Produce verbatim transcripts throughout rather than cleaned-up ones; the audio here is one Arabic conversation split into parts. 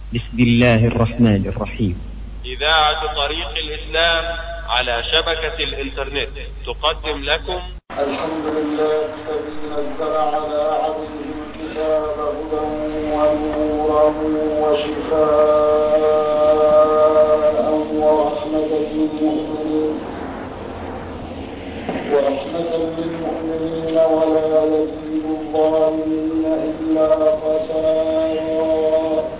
بسم الله الرحمن الرحيم. إذاعة طريق الإسلام على شبكة الإنترنت تقدم لكم الحمد لله الذي نزل على عبده الكتاب هدى ونورا وشفاء ورحمة للمؤمنين ورحمة للمؤمنين ولا يزيد الظالمين إلا خسارا.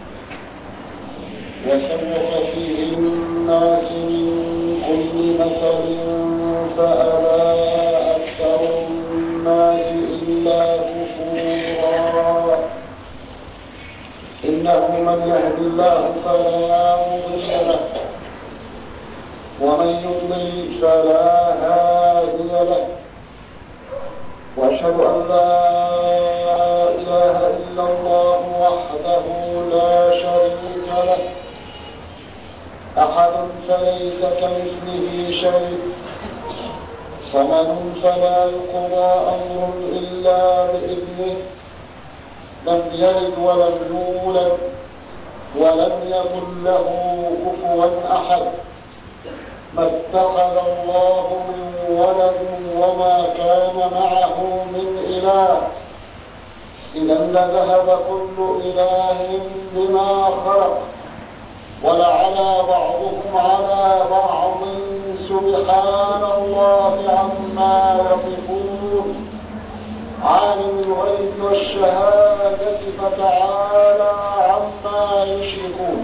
وفرق فيه الناس من كل مثل فأبى أكثر الناس إلا كفورا. إنه من يهد الله فلا مضل له ومن يضلل فلا هادي له. وأشهد أن لا إله إلا الله وحده لا شريك له أحد فليس كمثله شيء صمد فلا يقضى أمر إلا بإذنه لم يلد ولم يولد ولم يكن له كفوا أحد. ما اتخذ الله من ولد وما كان معه من إله إذا لذهب كل إله بما خلق ولعلى بعضهم على بعض سبحان الله عما يصفون. عالم الغيب والشهادة فتعالى عما يشركون.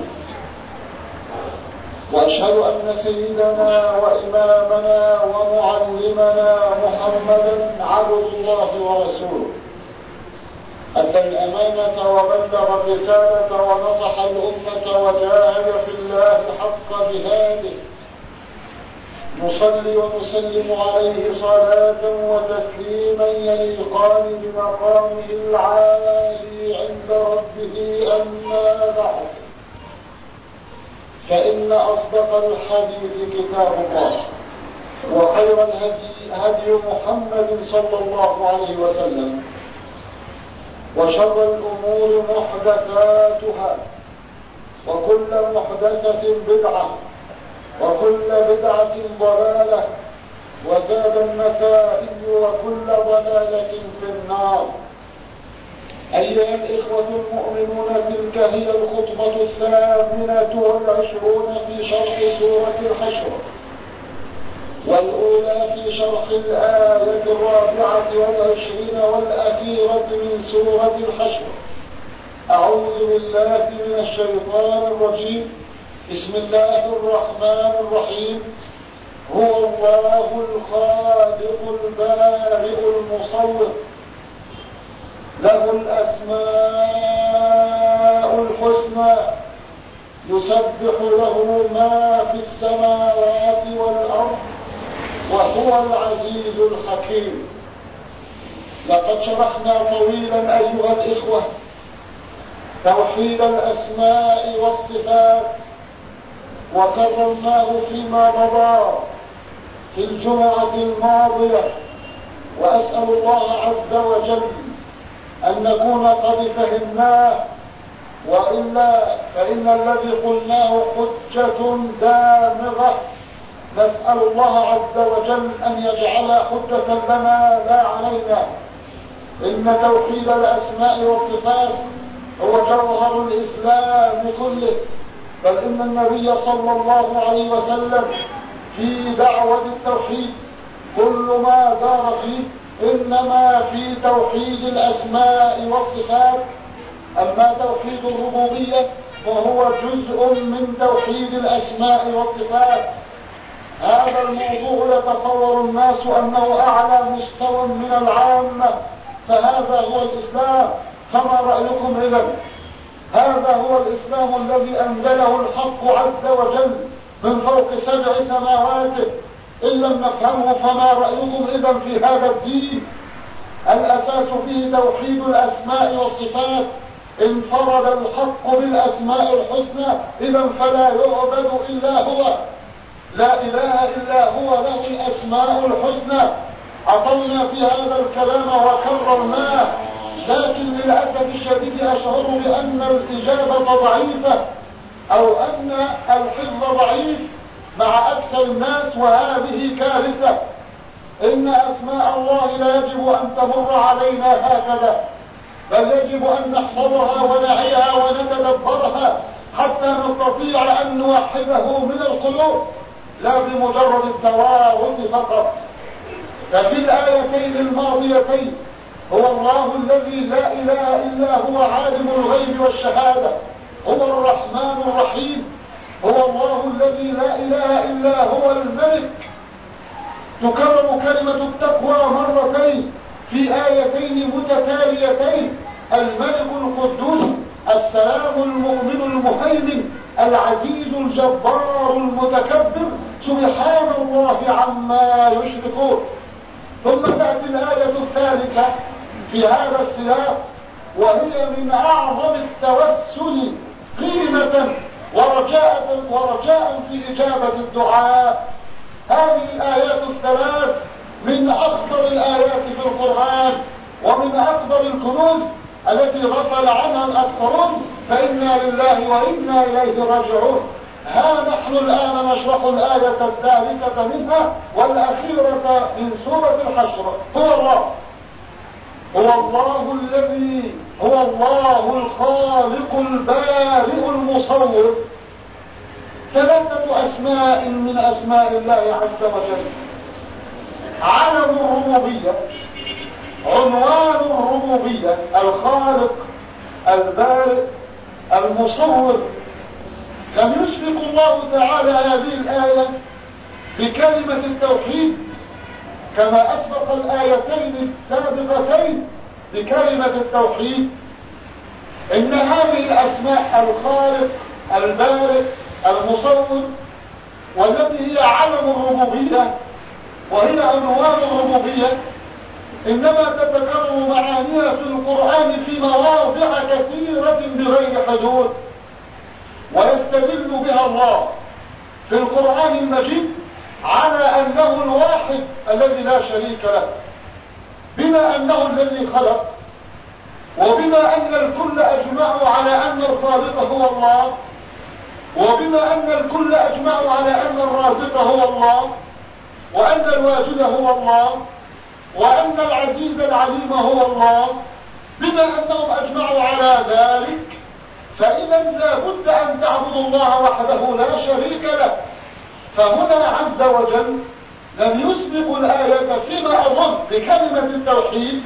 وأشهد أن سيدنا وإمامنا ومعلمنا محمدا عبد الله ورسوله أدى الأمانة وبلغ الرسالة ونصح الأمة وجاهد في الله حق جهاده. نصلي ونسلم عليه صلاة وتسليما يليقان بمقامه العالي عند ربه. أما بعد، فإن أصدق الحديث كتاب الله وخير الهدي هدي محمد صلى الله عليه وسلم وشر الأمور محدثاتها وكل محدثة بدعة وكل بدعة ضلالة وزاد النسائي وكل ضلالة في النار. أيها الإخوة المؤمنون، تلك هي الخطبة الثامنة والعشرون في شرح سورة الحشر، والأولى في شرح الآية الرابعة والعشرين والأخيرة من سورة الحشر. أعوذ بالله من الشيطان الرجيم. بسم الله الرحمن الرحيم. هو الله الخالق البارئ المصور له الأسماء الحسنى يسبح له ما في السماوات والأرض وهو العزيز الحكيم. لقد شرحنا طويلا أيها الإخوة توحيد الأسماء والصفات وكررناه فيما مضى في الجمعة الماضية، وأسأل الله عز وجل أن نكون قد فهمناه، وإلا فإن الذي قلناه حجة دامغة. نسأل الله عز وجل أن يجعل حجة لنا لا علينا. إن توحيد الأسماء والصفات هو جوهر الإسلام كله، بل إن النبي صلى الله عليه وسلم في دعوة التوحيد كل ما دار فيه إنما في توحيد الأسماء والصفات. أما توحيد الربوبية وهو جزء من توحيد الأسماء والصفات. هذا الموضوع يتصور الناس أنه أعلى مستوى من العامة، فهذا هو الإسلام. فما رأيكم إذن؟ هذا هو الإسلام الذي أنزله الحق عز وجل من فوق سبع سماوات. إن لم نفهمه فما رأيكم إذن في هذا الدين؟ الأساس فيه توحيد الأسماء والصفات. انفرد الحق بالأسماء الحسنى، إذن فلا يعبد إلا هو، لا إله إلا هو، له الأسماء الحسنى. عطلنا في هذا الكلام وكررناه لكن للأسف الشديد أشعر بأن الإجابة ضعيفة أو أن الحفظ ضعيف مع أكثر الناس، وهذه كارثة. إن أسماء الله لا يجب أن تمر علينا هكذا، بل يجب أن نحفظها ونعيها ونتدبرها حتى نستطيع أن نوحده من القلوب لا بمجرد التوارث فقط. ففي الآيتين الماضيتين هو الله الذي لا إله إلا هو عالم الغيب والشهادة، هو الرحمن الرحيم، هو الله الذي لا إله إلا هو الملك. تكرر كلمة التقوى مرتين في آيتين متتاليتين: الملك القدوس، السلام المؤمن المهيمن، العزيز الجبار المتكبر، سبحان الله عما يشركون. ثم تأتي الآية الثالثة في هذا السياق، وهي من أعظم التوسل قيمة ورجاء ورجاء في إجابة الدعاء. هذه الآيات الثلاث من أخطر الآيات في القرآن ومن أكبر الكنوز التي غفل عنها الأكثرون، فإنا لله وإنا إليه راجعون. ها نحن الآن نشرح الآية الثالثة منها والأخيرة من سورة الحشر. هو الله هو الله الذي هو الله الخالق البارئ المصور. ثلاثة أسماء من أسماء الله عز وجل: علم الربوبية، عنوان الربوبية، الخالق البارئ المصور. لم يسبق الله تعالى هذه الآية بكلمة التوحيد كما أسبق الآيتين السابقتين بكلمة التوحيد. إن هذه الأسماء الخالق البارئ المصور، والتي هي علم الربوبية وهي عنوان الربوبية، إنما تتكرر معانيها في القرآن في مواضع كثيرة بغير حدود، ويستدل بها الله في القرآن المجيد على أنه الواحد الذي لا شريك له، بما أنه الذي خلق، وبما أن الكل أجمعوا على أن الخالق هو الله، وبما أن الكل أجمعوا على أن الرازق هو الله، وأن الواجد هو الله، وأن العزيز العليم هو الله، بما أنهم أجمعوا على ذلك، فإذا لا بد أن تعبدوا الله وحده لا شريك له. فهنا عز وجل لم يسبق الآية فيما أظن بكلمة التوحيد،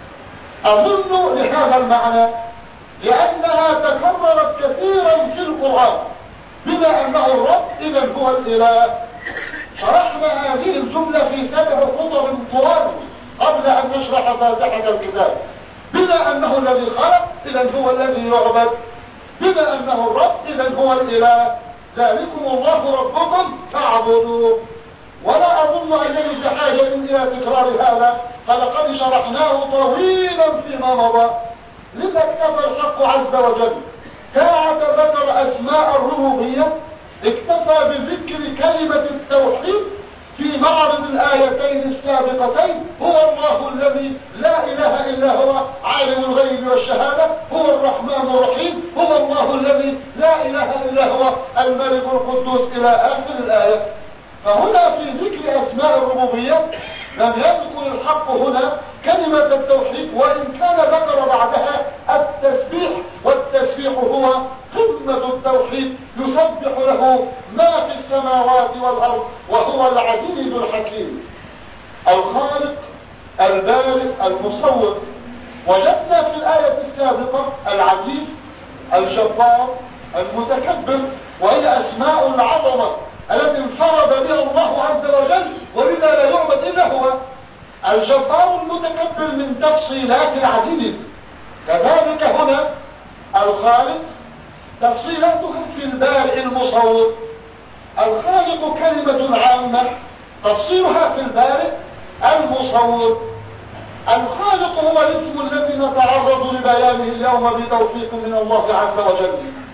أظن لهذا المعنى لأنها تكررت كثيرا في القرآن، بما أنه الرب إذن هو الإله. شرحنا هذه الجملة في سبع خطب طوال قبل أن نشرح فاتحة الكتاب. بما أنه الذي خلق إذن هو الذي يعبد، بما أنه الرب إذن هو الإله، ذلكم الله ربكم فاعبدوه. ولا أظن أنني بحاجة إلى تكرار هذا، فلقد شرحناه طويلا فيما مضى. لذا اكتفى الحق عز وجل ساعة ذكر أسماء الربوبية، اكتفى بذكر كلمة التوحيد في معرض الآيتين السابقتين: هو الله الذي لا إله إلا هو عالم الغيب والشهادة، هو الرحمن الرحيم، هو الله الذي لا إله إلا هو الملك القدوس، إلى آخر الآية. فهنا في ذكر أسماء الربوبية لم يذكر الحق هنا كلمة التوحيد، وإن كان ذكر بعدها التسبيح، والتسبيح هو قمة التوحيد، يسبح له ما في السماوات والأرض، وهو العزيز الحكيم الخالق البارئ المصور. وجدنا في الآية السابقة العزيز الجبار المتكبر، وهي أسماء العظمة التي انفرد بها الله عز وجل، ولذا لا يعبد إلا هو. الجبار المتكبر من تفصيلات العزيز. كذلك هنا الخالق تفصيلاتها في البارئ المصور. الخالق كلمة عامة، تفصيلها في البارئ المصور. الخالق هو الاسم الذي نتعرض لبيانه اليوم بتوفيق من الله عز وجل.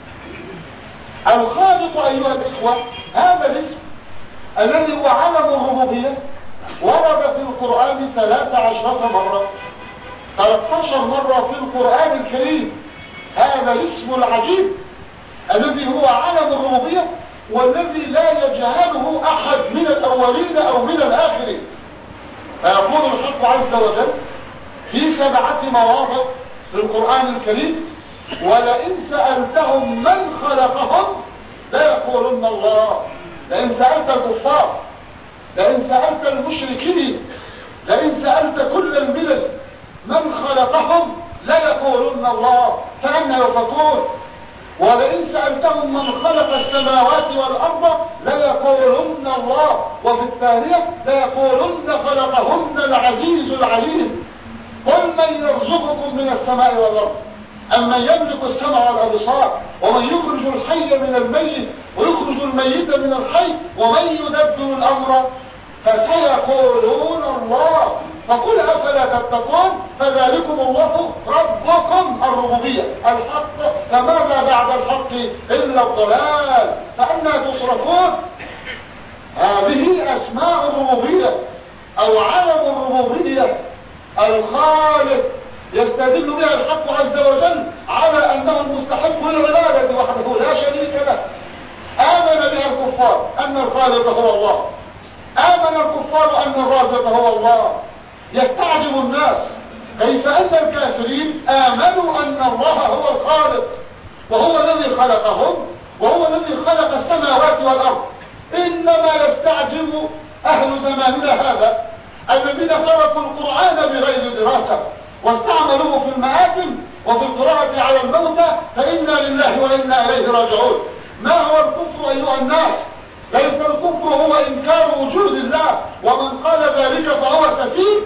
الخالق أيها الإخوة هذا الاسم الذي هو علم الربوبية ورد في القرآن ثلاث عشرة مرة. ثلاث عشرة مرة في القرآن الكريم. هذا الاسم العجيب الذي هو علم الربوبية، والذي لا يجهله أحد من الأولين أو من الآخرين. فيقول الحق عز وجل في سبعة مواضع في القرآن الكريم: ولئن سألتهم من خلقهم ليقولن الله. لئن سألت الكفار، لئن سألت المشركين، لئن سألت كل الملل من خلقهم ليقولن الله، فأنا يفكون. ولئن سألتهم من خلق السماوات والأرض ليقولن الله، وفي الثانية ليقولن خلقهن العزيز العليم. قل من يرزقكم من السماء والأرض أم من يملك السمع والأبصار ومن يخرج الحي من الميت ويخرج الميت من الحي ومن يدبر الأمر فسيقولون الله. فقل أفلا تتقون؟ فذلكم الله ربكم الربوبية الحق، فماذا بعد الحق إلا الضلال، فأنا تصرفون؟ هذه أسماء الربوبية أو علم الربوبية. الخالق يستدل بها الحق عز وجل على أنه المستحق للعبادة وحده لا شريك له. آمن بها الكفار أن الخالق هو الله، آمن الكفار أن الرازق هو الله. يستعجب الناس كيف أن الكافرين آمنوا أن الله هو الخالق وهو الذي خلقهم وهو الذي خلق السماوات والأرض. إنما يستعجب أهل زماننا هذا الذين تركوا القرآن بغير دراسة واستعملوه في المآتم وفي القراءة على الموتى، فإنا لله وإنا إليه راجعون. ما هو الكفر أيها الناس؟ ليس الكفر هو إنكار وجود الله، ومن قال ذلك فهو سفيه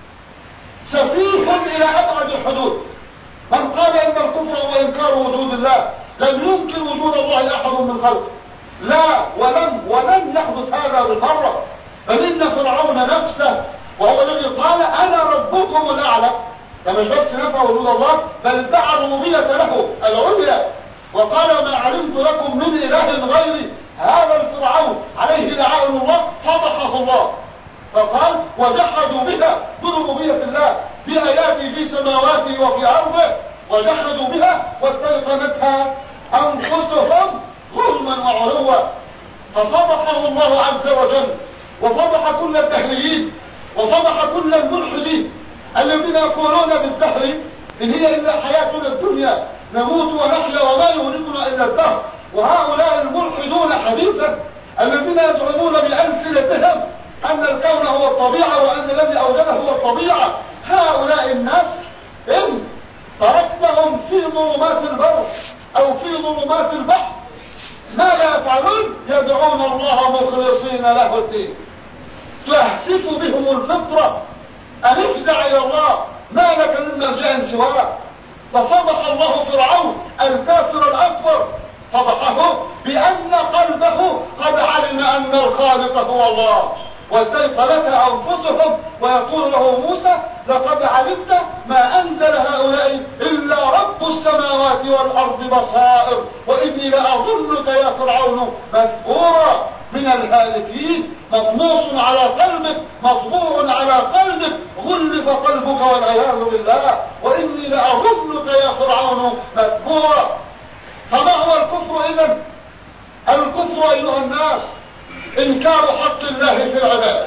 سفيه إلى أبعد الحدود. من قال إن الكفر هو إنكار وجود الله لم يمكن وجود الله أحد من خلقه، لا ولم ولن يحدث هذا بالمرة. بل إن فرعون نفسه وهو الذي قال أنا ربكم الأعلى، فمن بس نفى وجود الله بل دعا الربوبية له العليا وقال ما علمت لكم من إله غيري. هذا الفرعون عليه لعائن الله فضحه الله، فقال وجحدوا بها بربوبية الله بآياته في سماواته وفي أرضه وجحدوا بها واستيقنتها أنفسهم ظلما وعلوا. ففضحه الله عز وجل وفضح كل الدهريين وفضح كل الملحدين الذين يقولون بالدهر إن هي إلا حياتنا الدنيا نموت ونحيا وما يهلكنا إلا الدهر. وهؤلاء الملحدون حديثا الذين يزعمون بألسنتهم أن الكون هو الطبيعة وأن الذي أوجده هو الطبيعة، هؤلاء الناس إن تركتهم في ظلمات البر أو في ظلمات البحر ماذا يفعلون؟ يدعون الله مخلصين له الدين. تحسف بهم الفطرة أن افزع إلى الله، ما لك من ملجأ سواه. ففضح الله فرعون الكافر الأكبر، فضحه بأن قلبه قد علم أن الخالق هو الله واستيقنتها أنفسهم. ويقول له موسى لقد علمت ما أنزل هؤلاء إلا رب السماوات والأرض بصائر وإني لأظنك يا فرعون مذكورا من الهالكين. مطموس على قلبك، مطبوع على قلبك، غلف قلبك والعياذ بالله، وإني لأظنك يا فرعون مذكورا. فما هو الكفر إذن؟ الكفر أيها الناس إنكار حق الله في العبادة،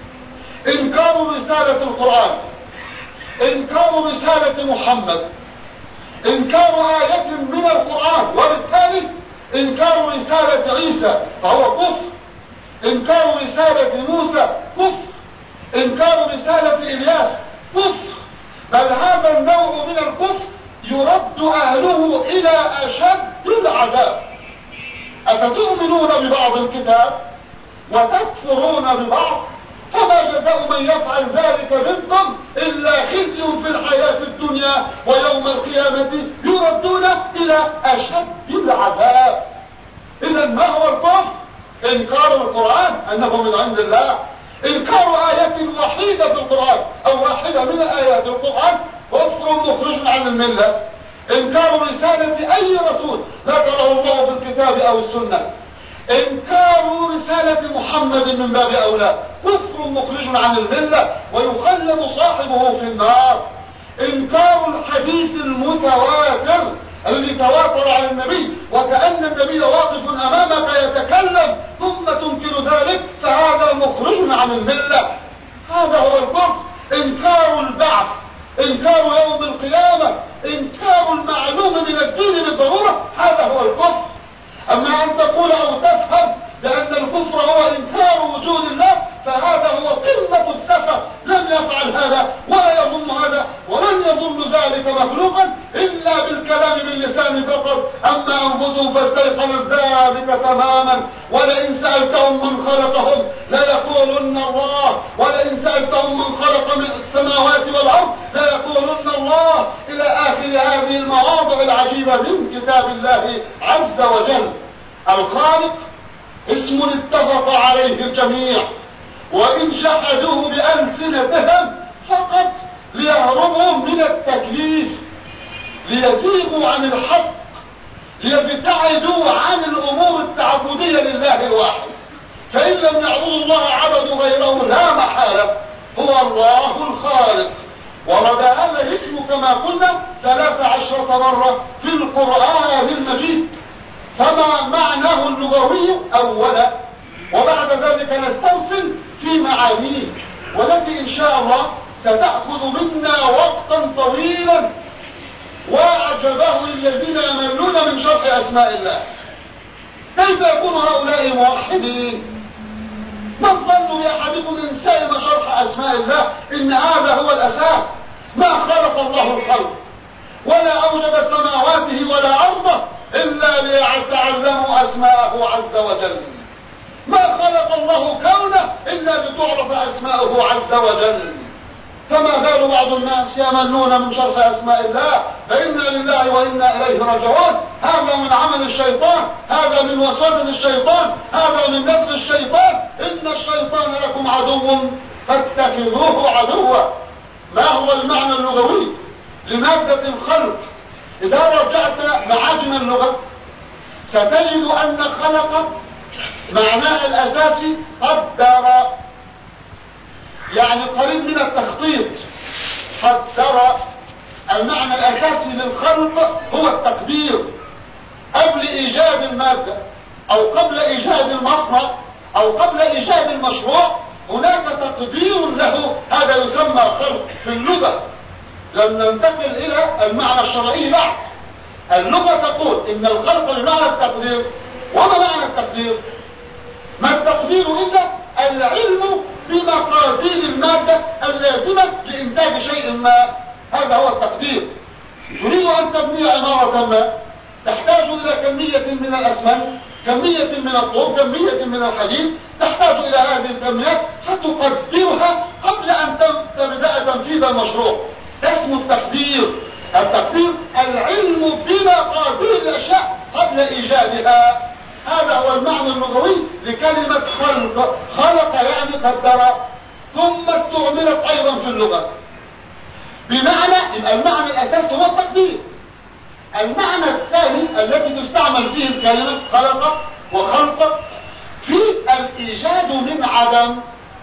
إنكار رسالة القرآن، إنكار رسالة محمد، إنكار آية من القرآن، وبالتالي إنكار رسالة عيسى فهو كفر، إنكار رسالة موسى كفر، إنكار رسالة إلياس كفر. بل هذا النوع من الكفر يرد أهله إلى أشد العذاب. أفتؤمنون ببعض الكتاب وتكفرون ببعض؟ فما جزاء من يفعل ذلك منكم إلا خزي في الحياة الدنيا ويوم القيامة يردون إلى أشد العذاب. إذا ما هو الكفر؟ إنكار القرآن أنه من عند الله، إنكار آية وحيدة في القرآن أو واحدة من آيات القرآن كفر مخرج عن الملة، إنكار رسالة أي رسول ذكره الله في الكتاب أو السنة، إنكار رسالة محمد من باب أولى كفر مخرج عن الملة ويخلد صاحبه في النار. إنكار الحديث المتواتر الذي تواتر عن النبي وكأن النبي واقف أمامك يتكلم ثم تنكر ذلك، فهذا مخرج عن الملة. هذا هو الكفر. إنكار البعث، إنكار يوم القيامة، إنكار المعلوم من الدين بالضرورة، هذا هو الكفر. أما أن تقول أو تفهم بأن الكفر هو إنكار وجود الله، فهذا هو قمة السفه. لم يفعل هذا ولا يظن هذا ولن يظن ذلك مخلوقا إلا بالكلام باللسان فقط. أما أنفسهم فاستيقنت ذلك تماما. ولئن سألتهم من خلقهم ليقولن الله، ولئن سألتهم من خلق من السماوات والأرض ليقولن الله، إلى آخر هذه المواضع العجيبة من كتاب الله عز وجل. الخالق اسم اتفق عليه الجميع، وإن جحدوه بألسنتهم فقط ليهربوا من التكليف، ليزيغوا عن الحق، ليبتعدوا عن الأمور التعبدية لله الواحد. فإن لم يعبدوا الله عبدوا غيره لا محالة. هو الله الخالق. ورد هذا الاسم كما قلنا ثلاث عشرة مرة في القرآن المجيد. فما معناه اللغوي أولا، وبعد ذلك نستوصل في معانيه، والتي إن شاء الله ستأخذ منا وقتا طويلا. وأعجبه الذين يملون من شرح أسماء الله. كيف يكون هؤلاء موحدين؟ ما الظن بأحدكم إن سلم شرح أسماء الله إن هذا هو الأساس؟ ما خلق الله الخلق ولا أوجد سماواته ولا أرضه إلا ليتعلموا أسماءه عز وجل. ما خلق الله كونه إلا لتعرف أسماءه عز وجل. فما بال بعض الناس يملون من شرح أسماء الله؟ فإنا لله وإنا إليه راجعون. هذا من عمل الشيطان، هذا من وسوسة الشيطان، هذا من نفس الشيطان. إن الشيطان لكم عدو فاتخذوه عدوا. ما هو المعنى اللغوي لمادة الخلق؟ إذا رجعت معاجم اللغة ستجد أن خلق معناه الأساسي قدر، يعني قريب من التخطيط. قدر المعنى الأساسي للخلق هو التقدير. قبل إيجاد المادة أو قبل إيجاد المصنع أو قبل إيجاد المشروع هناك تقدير له، هذا يسمى خلق في اللغة. لم ننتقل إلى المعنى الشرعي بعد. اللغة تقول إن الخلق بمعنى التقدير. وما معنى التقدير؟ ما التقدير إلا العلم بمقادير المادة اللازمة لإنتاج شيء ما. هذا هو التقدير. تريد أن تبني عمارة ما، تحتاج إلى كمية من الأسمنت، كمية من الطوب، كمية من الحديد، تحتاج إلى هذه الكميات فتقدرها قبل أن تبدأ تنفيذ المشروع. اسم التقدير. التقدير العلم بمقادير الأشياء قبل إيجادها. هذا هو المعنى اللغوي لكلمة خلق. خلق يعني قدر، ثم استعملت أيضا في اللغة بمعنى، يبقى المعنى الأساسي هو التقدير. المعنى الثاني الذي تستعمل فيه الكلمة خلق وخلق في الإيجاد من عدم،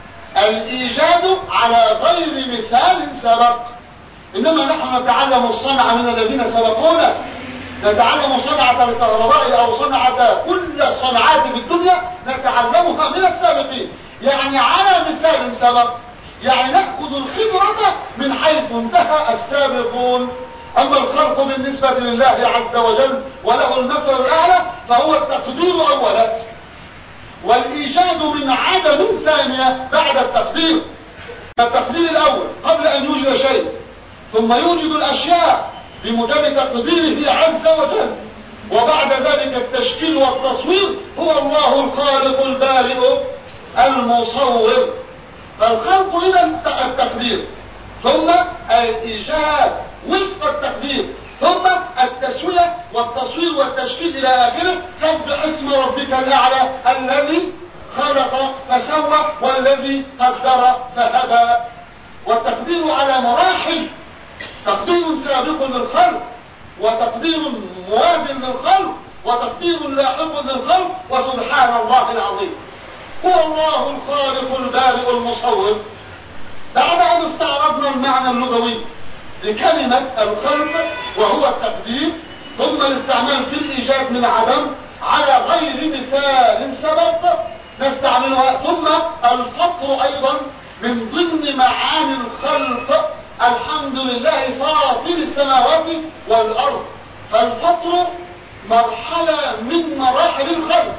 الإيجاد على غير مثال سبق. إنما نحن نتعلم الصنعة من الذين سبقونا، نتعلم صنعة الكهرباء أو صنعة كل الصنعات في الدنيا نتعلمها من السابقين، يعني على مثال سبق، يعني نأخذ الخبرة من حيث انتهى السابقون. أما الخلق بالنسبة لله عز وجل وله المثل الأعلى فهو التقدير أولا، والإيجاد من عدم ثانية بعد التقدير. التقدير الأول قبل أن يوجد شيء، ثم يوجد الأشياء بمجرد تقديره عز وجل، وبعد ذلك التشكيل والتصوير. هو الله الخالق البارئ المصور. فالخلق إلى التقدير، ثم الإيجاد وفق التقدير، ثم التسوية والتصوير والتشكيل إلى آخره. سبح اسم ربك الأعلى الذي خلق فسوى والذي قدر فهدى. والتقدير على مراحل، تقدير سابق للخلق، وتقدير موازن للخلق، وتقدير لاحق للخلق، وسبحان الله العظيم. هو الله الخالق البارئ المصور. بعد أن استعرضنا المعنى اللغوي لكلمة الخلق وهو التقدير، ثم الاستعمال في الإيجاد من عدم على غير مثال سبق نستعملها، ثم الفطر أيضا من ضمن معاني الخلق. الحمد لله فاطر السماوات والأرض، فالفطر مرحلة من مراحل الخلق،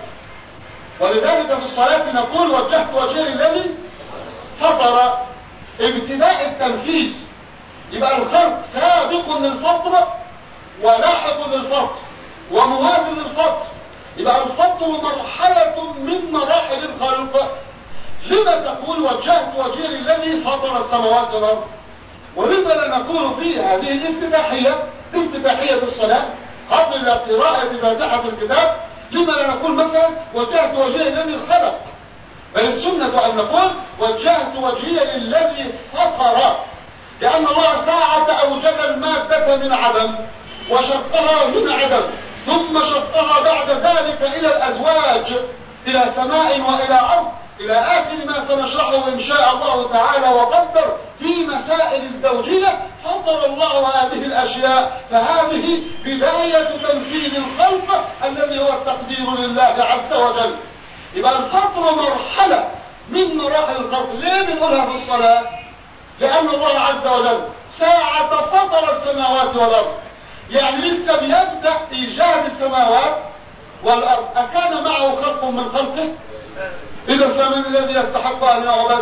ولذلك في الصلاة نقول وجهت وجهي الذي فطر، ابتداء التنفيذ. يبقى الخلق سابق للفطر ولاحق للفطر وموازن للفطر، يبقى الفطر مرحلة من مراحل الخلق. لما تقول وجهت وجهي الذي فطر السماوات والأرض؟ ولما لا نقول في هذه الافتتاحية افتتاحية الصلاة قبل قراءة فاتحة الكتاب؟ لما لا نقول مثلا وجهت وجهي الذي خلق؟ بل السنة أن نقول وجهت وجهي للذي فطر، لأن الله ساعة أوجد المادة من عدم وشقها من عدم، ثم شقها بعد ذلك إلى الأزواج، إلى سماء وإلى أرض، إلى آخر ما سنشرحه إن شاء الله تعالى. وقدر في مسائل الزوجية فطر الله هذه الأشياء، فهذه بداية تنفيذ الخلق الذي هو التقدير لله عز وجل. يبقى الفطر مرحلة من مراحل الخلق. ليه بنقولها في الصلاة؟ لأن الله عز وجل ساعة فطر السماوات والأرض، يعني لسه بيبدأ إيجاد السماوات والأرض، أكان معه خلق من خلقه؟ إذا فمن الذي يستحق أن يعبد؟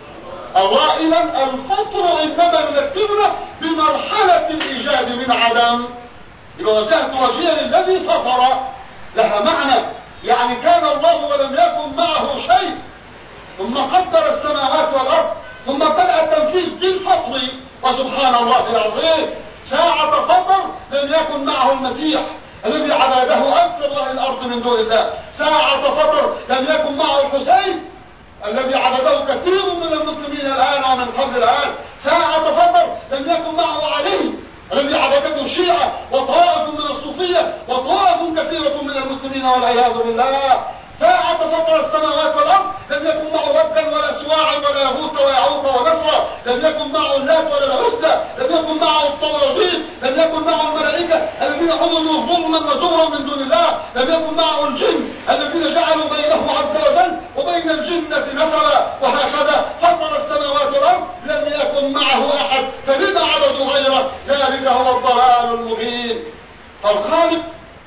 الله. إذا الفطر إنما يذكرنا بمرحلة الإيجاد من عدم. يبقى وجهت وجهي للذي فطر لها معنى، يعني كان الله ولم يكن معه شيء، ثم قدر السماوات والأرض، ثم بدأ التنفيذ بالفطر. وسبحان الله العظيم، ساعة فطر لم يكن معه المسيح الذي عباده أكثر الله الأرض من دون الله، ساعة فطر لم يكن معه الحسين الذي عبده كثير من المسلمين الآن ومن قبل الآن، ساعة فطر لم يكن معه علي الذي عبدته الشيعة وطائف من الصوفية وطائف كثيرة من المسلمين والعياذ بالله، ساعة فطر السماوات والأرض لم يكن معه ودا ولا سواع ولا يغوث ويعوق ونصر، لم يكن معه اللات ولا العزى، لم يكن معه الطواغيت، لم يكن معه الملائكة الذين عبدوا ظلما وزورا من دون الله، لم يكن معه الجن الذين جعلوا بينه عز وجل وبين الجنة نسبا، وهكذا فطر السماوات والأرض لم يكن معه أحد، فلما عبدوا غيره؟ ذلك هو الضلال المبين. فالخالق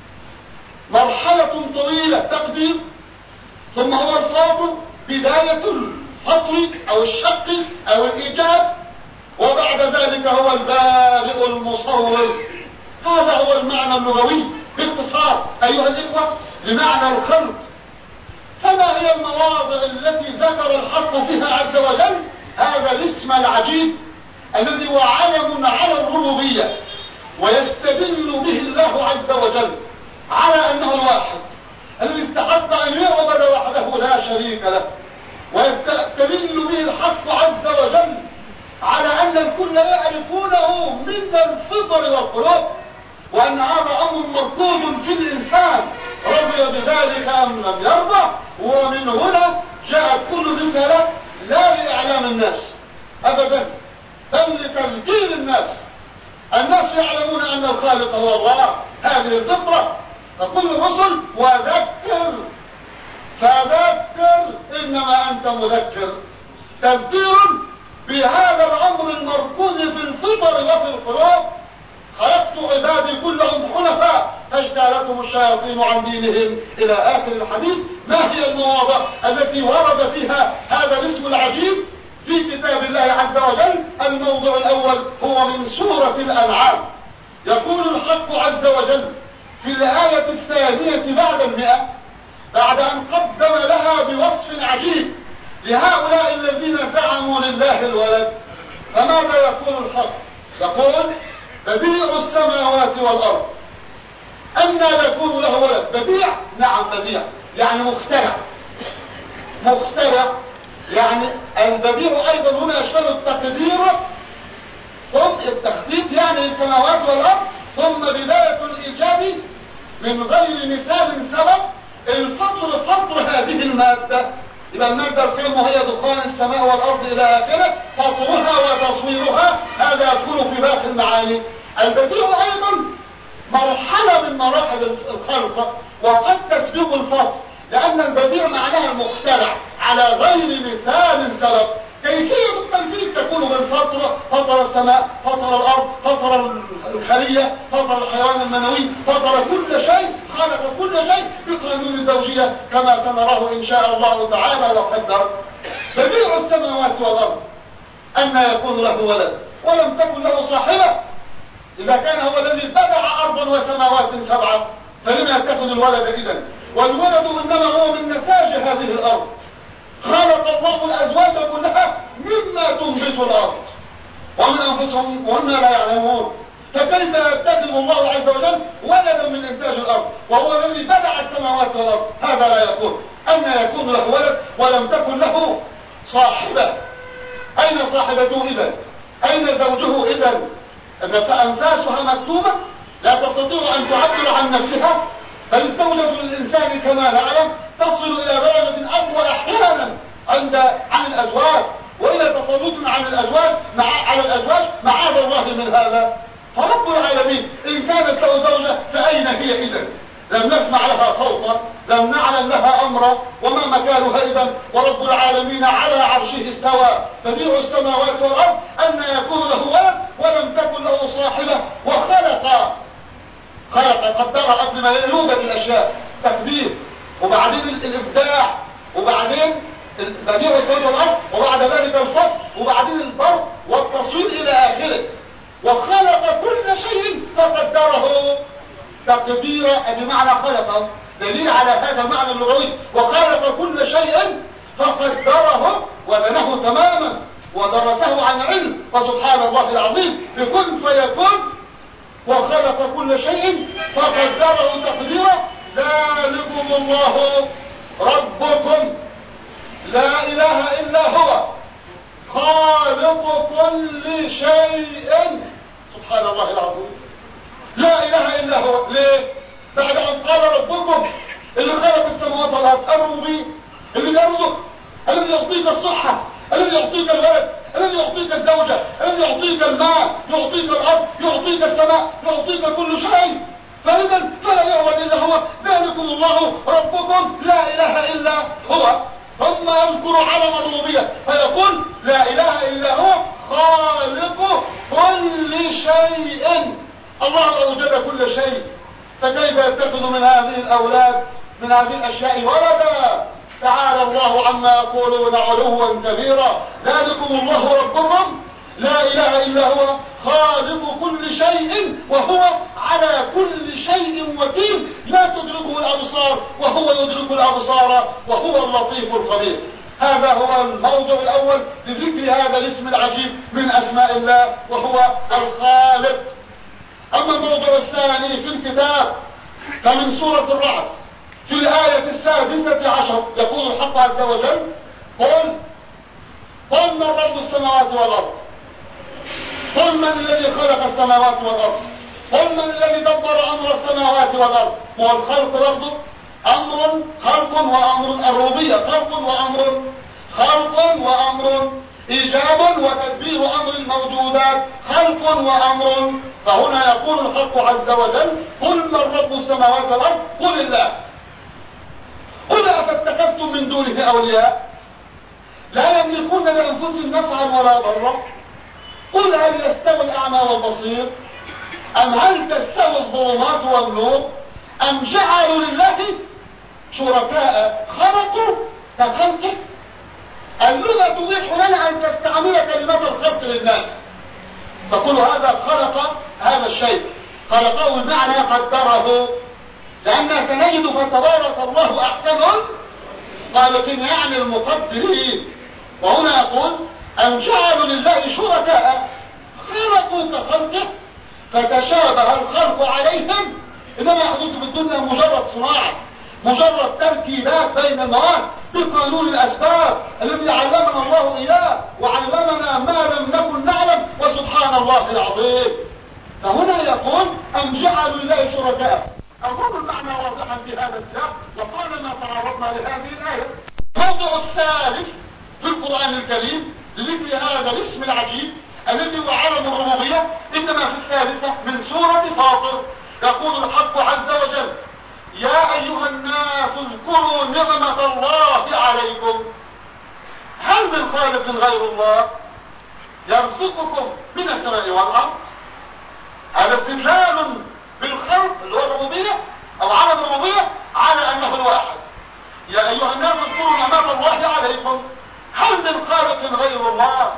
مرحلة طويلة تقدير، ثم هو الفاطر بداية الفطر أو الشق أو الإيجاد، وبعد ذلك هو البارئ المصور. هذا هو المعنى اللغوي باختصار أيها الإخوة لمعنى الخلق. فما هي المواضع التي ذكر الحق فيها عز وجل هذا الاسم العجيب الذي هو علم على الربوبية، ويستدل به الله عز وجل على أنه الواحد الذي استحق أن يعبد وحده لا شريك له، ويستدل به الحق عز وجل على أن الكل يعرفونه من الفطر والقلوب، وأن هذا أمر مركوز في الإنسان رضي بذلك أم لم يرضى. ومن هنا جاءت كل رسالة لا لإعلام الناس أبدا، بل لتذكير الناس. الناس يعلمون أن الخالق هو الله، هذه الفطرة. فقل الرسل وذكر فذكر إنما أنت مذكر، تذكير بهذا الأمر المركوز في الفطر وفي القلوب. خلقت عبادي كلهم حنفاء فاجتالتهم الشياطين عن دينهم إلى آخر الحديث. ما هي المواضع التي ورد فيها هذا الاسم العجيب في كتاب الله عز وجل؟ الموضوع الأول هو من سورة الأنعام. يقول الحق عز وجل في الآية الثانية بعد المئة، بعد أن قدم لها بوصف عجيب لهؤلاء الذين زعموا لله الولد، فماذا يقول الحق؟ يقول بديع السماوات والأرض أنى يكون له ولد. بديع، نعم بديع يعني مخترع، مخترع يعني البديع أيضا هنا يشمل التقدير ثم التخطيط، يعني السماوات والأرض، ثم بداية الإيجاد من غير مثال سبب. الفطر فطر هذه المادة، يبقى المادة الفيلم وهي دخان السماء والأرض إلى آخره، فطرها وتصويرها هذا يكون في باقي المعاني. البديع أيضا مرحلة من مراحل الخلق وقد تسبق الفطر، لأن البديع معناها المخترع على غير مثال سبق. كيفية التنفيذ تكون بالفطرة، فطر السماء، فطر الأرض، فطر الخلية، فطر الحيوان المنوي، فطر كل شيء، خلق كل شيء بقانون الزوجية كما سنراه إن شاء الله تعالى وقدر. بديع السماوات والأرض أن يكون له ولد ولم تكن له صاحبة. إذا كان هو الذي بدع أرضا وسماوات سبعة فلم يتخذ الولد إذن؟ والولد إنما هو من نتاج هذه الأرض. خلق الله الأزواج كلها مما تنبت الأرض ومن أنفسهم وهم لا يعلمون، فكيف يتخذ الله عز وجل ولدا من إنتاج الأرض وهو الذي بدع السماوات والأرض؟ هذا لا يكون. أن يكون له ولد ولم تكن له صاحبة؟ أين صاحبته إذن؟ أين زوجه إذن؟ فأنفاسها مكتومة لا تستطيع أن تعبر عن نفسها، بل الزوجة للإنسان كما نعلم تصل إلى درجة أقوى أحيانا عند عن الأزواج وإلى تسلط عن الأزواج مع على الأزواج معاذ الله من هذا. فرب العالمين إن كانت له زوجة فأين هي إذن؟ لم نسمع لها صوتا، لم نعلم لها أمرا، وما مكانها إذن؟ ورب العالمين على عرشه استوى. بديع السماوات والأرض أن يكون له ولد ولم تكن له صاحبة، وخلق خلق قدر قبل ما يوجد الأشياء تقدير، وبعدين الإبداع، وبعدين بديع السماوات والأرض، وبعد ذلك الفصل، وبعدين البرق والتصوير إلى آخره. وخلق كل شيء فقدره تقديرا بمعنى خلقه، دليل على هذا المعنى اللغوي. وخلق كل شيء فقدره وزنه تماما ودرسه عن علم، فسبحان الله العظيم بكن فيكون. وخلق كل شيء فقدره تقديرا. ذلكم الله ربكم لا إله إلا هو خالق كل شيء. سبحان الله العظيم لا إله إلا هو. ليه؟ بعد أن قال ربكم اللي خلق السماوات والأرض الربوبي اللي بيرزق، الذي يعطيك الصحة، الذي يعطيك الولد، الذي يعطيك الزوجة، الذي يعطيك الماء، يعطيك الأرض، يعطيك السماء، يعطيك كل شيء. فإذا فلا يعبد إلا هو. ذلكم الله ربكم لا إله إلا هو. ثم يذكر علم الربوبية فيقول لا إله إلا هو خالق كل شيء. الله أوجد كل شيء، فكيف يتخذ من هذه الأولاد من هذه الأشياء ولدا؟ تعالى الله عما يقولون علوا كبيرا. ذلكم الله ربكم لا إله إلا هو خالق كل شيء وهو على كل شيء وكيل. لا تدركه الأبصار وهو يدرك الأبصار وهو اللطيف الخبير. هذا هو الموضوع الأول لذكر هذا الاسم العجيب من أسماء الله وهو الخالق. أما الموضوع الثاني في الكتاب فمن سورة الرعد في الآية السادسة عشر يقول الحق عز وجل قل قل من رب السماوات والأرض، قل من الذي خلق السماوات والأرض، قل من الذي دبر أمر السماوات والأرض. والخلق برضه أمر خلق وأمر الربوبية، خلق وأمر خلق وأمر إيجاب وتدبير أمر الموجودات، خلق وأمر. فهنا يقول الحق عز وجل قل من رب السماوات والأرض قل الله. قل أفاتخذتم من دونه أولياء لا يملكون لأنفسهم نفعا ولا ضرا. قل هل يستوي الأعمى والبصير أم هل تستوي الظلمات والنور أم جعلوا لله شركاء خلقوا كخلقه. اللغة تبيح لنا أن تستعمل كلمة الخلق للناس، تقول هذا خلق هذا الشيء، خلقه المعنى قدره، لأننا سنجد فتبارك الله أحسن خالقين يعني المقدرين. وهنا يقول أن جعلوا لله شركاء خلقوا كخلقه فتشابه الخلق عليهم. إنما يحدث في الدنيا مجرد صناعة، مجرد تركيبات بين المواد بقانون الأسباب الذي علمنا الله إياه وعلمنا ما لم نكن نعلم وسبحان الله العظيم. فهنا يقول أم جعلوا لله شركاء. أظن المعنى واضحا في هذا السياق وطالما تعرضنا لهذه الآية. الموضوع الثاني الكريم لذكر هذا الاسم العجيب الذي هو علم الربوبية إنما في الثالثة من سورة فاطر يقول الحق عز وجل: يا أيها الناس اذكروا نعمة الله عليكم هل من خالق غير الله يرزقكم من السماء والأرض. هذا استدلال بالخلق اللي هو الربوبية أو علم الربوبية على أنه الواحد. يا أيها الناس اذكروا نعمة الله عليكم هل من خالق غير الله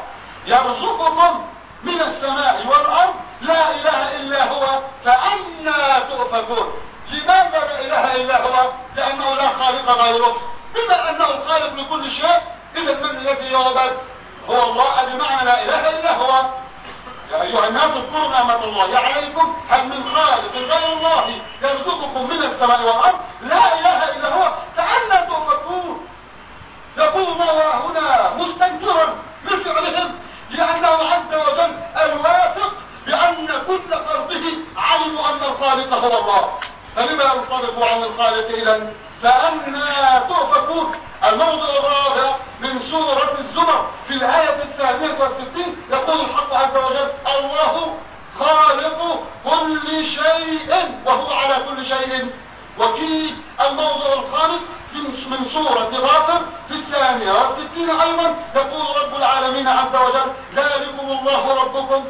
يرزقكم من السماء والأرض لا إله إلا هو فأنى تؤفكون. لماذا لا إله إلا هو؟ لأنه لا خالق غيره. بما أنه الخالق لكل شيء إذا من الذي يعبد؟ هو الله. بمعنى لا إله إلا هو. يا أيها الناس اذكروا نعمة الله عليكم هل من خالق غير الله يرزقكم من السماء والأرض لا إله إلا هو فأنى تؤفكون. يقول الله هنا مستنكرا لفعلهم لأنه عز وجل الواثق بأن كل خلقه علموا أن الخالق هو الله، فلما ينصرفوا عن الخالق إذن؟ فأنا تؤفكون. الموضع الرابع من سورة الزمر في الآية الثانية والستين يقول الحق عز وجل: الله خالق كل شيء وهو على كل شيء وكيل. الموضع الخامس من سورة غافر في الثانية والستين أيضا يقول رب العالمين عز وجل: ذلكم الله ربكم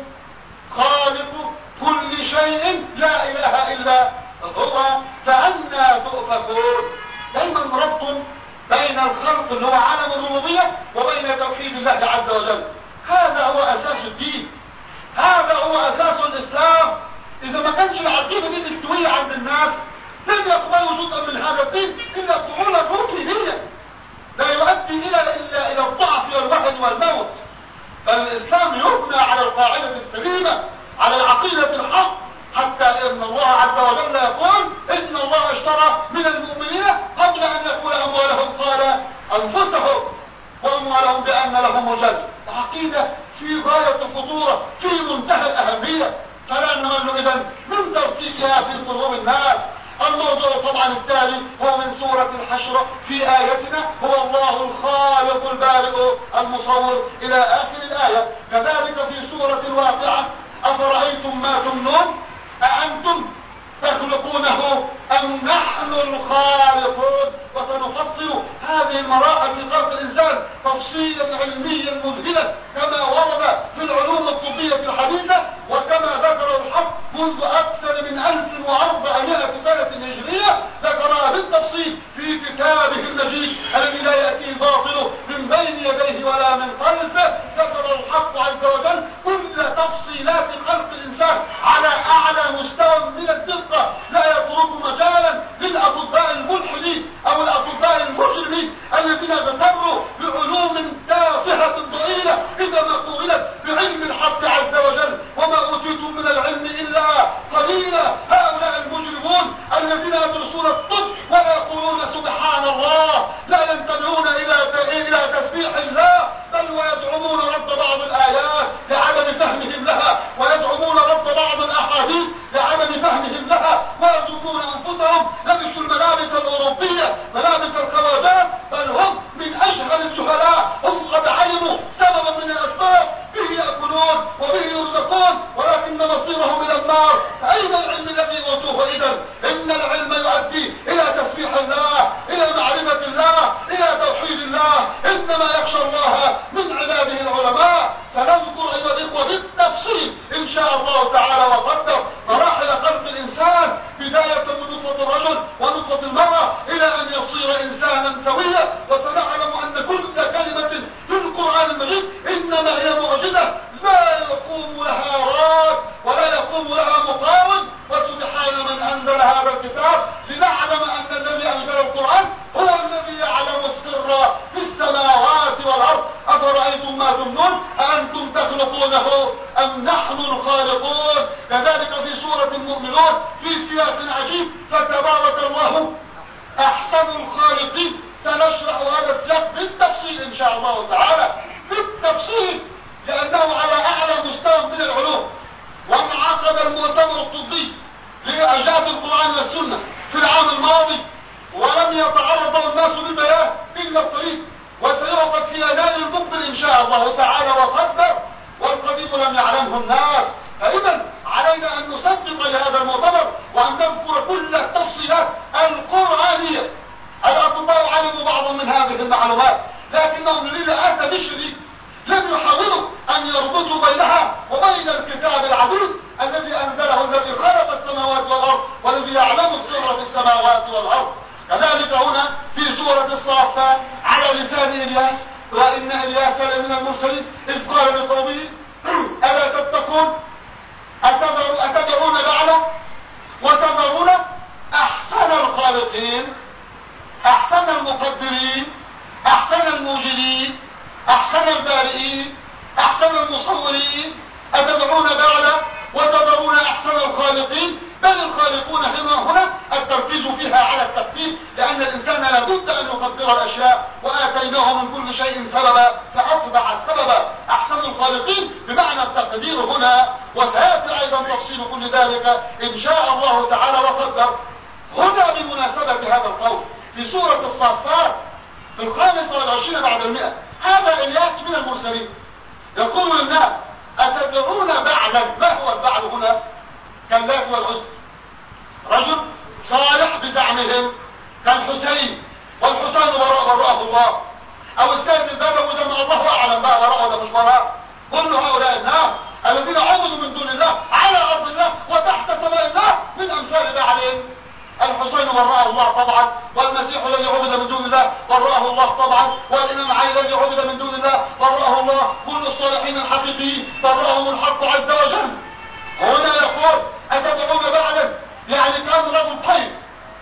خالق كل شيء لا إله إلا هو فأنى تؤفكون. دايما ربط بين الخلق اللي هو عالم الربوبية وبين توحيد الله عز وجل. هذا هو أساس الدين، هذا هو أساس الإسلام. إذا ما كانش العقيدة دي مستوية عند الناس لن يقبلوا جزءا من هذا الدين إلا قعولة روحية لا يؤدي إلى إلا إلى الضعف والوهن والموت. فالإسلام يبنى على القاعدة السليمة على العقيدة الحق، حتى إن الله عز وجل يقول: إن الله اشترى من المؤمنين قبل أن يقول أموالهم قال أنفسهم وأموالهم بأن لهم الجنة. العقيدة في غاية الخطورة في منتهى الأهمية، فلا نمل إذن من ترسيخها في قلوب الناس. الموضوع طبعا التالي هو من سورة الحشر في آيتنا: هو الله الخالق البارئ المصور إلى آخر الآية. كذلك في سورة الواقعة: أفرأيتم ما تمنون أأنتم تخلقونه أم نحن الخالقون. وسنفصل هذه المراحل في خلق الإنسان تفصيلا علميا مذهلا كما ورد في العلوم الطبية الحديثة وكما ذكر الحق منذ أكثر من ألف وأربعمائة سنة هجرية، ذكرها بالتفصيل في كتابه المجيد الذي لا يأتيه باطل من بين يديه ولا من خلفه. ذكر الحق عز وجل كل تفصيلات خلق الإنسان على أعلى مستوى من الدقة، لا يترك مجالا للأطباء الملحدين أو الأطباء المجرمين الذين اغتروا بعلوم تافهة ضئيلة إذا ما قورنت بعلم الحق عز وجل. وما أوتيتم من العلم إلا قليلا. هؤلاء المجرمون الذين يدرسون الطب ويقولون سبحان الله لا ينتبهون إلى تسبيح الله، بل ويزعمون رد بعض الآيات لعدم فهمهم لها، ويزعمون رد بعض الأحاديث لعدم فهمهم لها، ويظنون أنفسهم لبسوا الملابس الأوروبية ملابس الخواجات، بل هم من أشهر الجهلاء. هم قد علموا سببا من الأسباب به يأكلون وبه يرزقون ولكن مصيرهم إلى النار. فأين العلم الذي أوتوه إذن؟ إن العلم يؤدي إلى تسبيح الله، إلى معرفة الله، إلى توحيد الله. إنما يخشى الله من عباده العلماء. سنذكر أيها الإخوة بالتفصيل إن شاء الله تعالى وقدر مراحل خلق الإنسان بداية من نطفة الرجل ونطفة المرأة إلى أن يصير إنسانا سويا. وسنعلم أن كل كلمة في القرآن المجيد إنما هي معجزة لا يقوم لها راد ولا يقوم لها مقاوم. وسبحان من أنزل هذا الكتاب لنعلم أن الذي أنزل القرآن هو الذي يعلم السر في السماوات والأرض. أفرأيتم ما تمنون أأنتم تخلقونه أم نحن الخالقون. كذلك في سورة المؤمنون في سياق عجيب: فتبارك الله أحسن الخالقين. سنشرح هذا شاء الله تعالى وقدر، والقديم لم يعلمه الناس. فإذا علينا أن نصدق لهذا المؤتمر وأن نذكر كل التفصيلات القرآنية. الأطباء علموا بعض من هذه المعلومات، لكنهم للأسف الشديد لم يحاولوا أن يربطوا بينها وبين الكتاب العزيز الذي أنزله الذي خلق السماوات والأرض والذي يعلم السر في السماوات والأرض. كذلك هنا في سورة الصافات على لسان إلياس: وإن إلياس لمن المرسلين إذ قال لقومه ألا تتقون أتدعون بعلا وتذرون أحسن الخالقين، أحسن المقدرين، أحسن الموجدين، أحسن البارئين، أحسن المصورين. أتدعون بعلا وتذرون أحسن الخالقين. بل الخالقون هنا هنا التركيز فيها على التقدير، لأن الإنسان لابد أن يقدر الأشياء، وآتيناه من كل شيء سببا فأتبع السبب. أحسن الخالقين بمعنى التقدير هنا، وسيأتي أيضا تفصيل كل ذلك إن شاء الله تعالى وقدر. هنا بمناسبة هذا القول في سورة الصافات في الخامسة والعشرين بعد المئة، هذا إلياس من المرسلين يقول للناس: أتدعون بعلا. ما هو البعل هنا؟ كاللات والعزى. رجل صالح بزعمهم كالحسين، والحسين وراء وراءه الله، او السيد البدوي ده ما الله اعلم بقى وراءه ولا مش وراءه. كل هؤلاء الناس الذين عبدوا من دون الله على ارض الله وتحت سماء الله من امثال بعلين. الحسين وراءه الله طبعا، والمسيح الذي عبد من دون الله وراءه الله طبعا، والامام علي الذي عبد من دون الله وراءه الله. كل الصالحين الحقيقيين وراءهم الحق عز وجل. هنا يقول: أتدعون بعلا، يعني كان رجل طيب،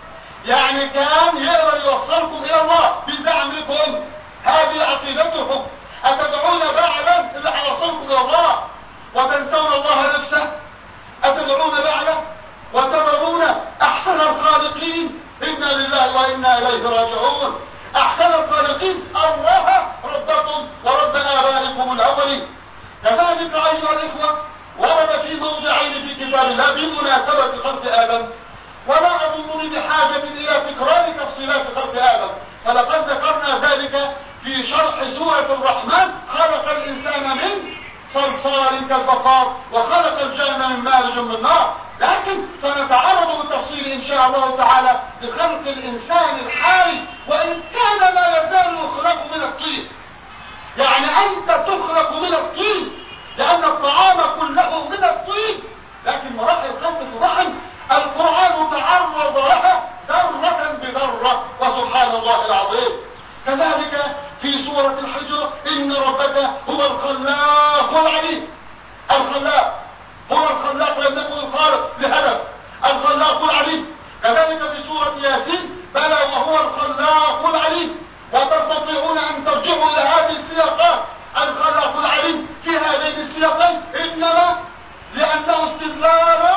يعني كان يقدر يوصلكم إلى الله بزعمكم، هذه عقيدتهم. أتدعون بعلا اللي هيوصلكم إلى الله وتنسون الله نفسه. أتدعون بعلا وتذرون أحسن الخالقين. إنا لله وإنا إليه راجعون. أحسن الخالقين الله ربكم ورب آبائكم الأولين. كذلك أيها الإخوة ورد في موضعين في كتاب الله بمناسبة خلق آدم، ولا أظنني بحاجة إلى تكرار تفصيلات خلق آدم، فلقد ذكرنا ذلك في شرح سورة الرحمن: خلق الإنسان من صلصال كالفخار وخلق الجنة من مارج من نار. لكن سنتعرض بالتفصيل إن شاء الله تعالى لخلق الإنسان الحالي، وإن كان لا يزال يخلق من الطين. يعني أنت تخلق من الطين لأن الطعام كله من الطين، لكن مراحل خلق الرحم القرآن تعرض لها ذرة بذرة، وسبحان الله العظيم. كذلك في سورة الحجر: إن ربك هو الخلاق العليم. الخلاق هو الخلاق، لم يكن الخالق لهدف. الخلاق العليم. كذلك في سورة ياسين: بلى وهو الخلاق العليم. وتستطيعون أن ترجعوا إلى هذه السياقات: الخلاق العليم في هذين السياقين إنما لأنه استدلالا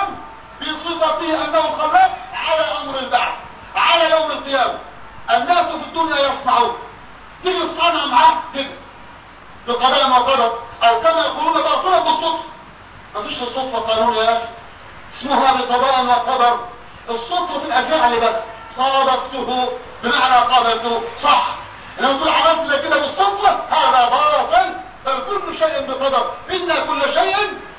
بصفته أنه خلاق على أمر البعث، على يوم القيامة. الناس في الدنيا يصنعون، تيجي الصنع معاه كده بقضاء وقدر، أو كما يقولون باطلا بالصدفة. مفيش في الصدفة قانون يا أخي، اسمها بقضاء وقدر. الصدفة تبقى فعل بس، صادفته بمعنى قابلته، صح. لو تقول عملت كده بالصدفة هذا باطل، بل كل شيء بقدر. إن كل شيء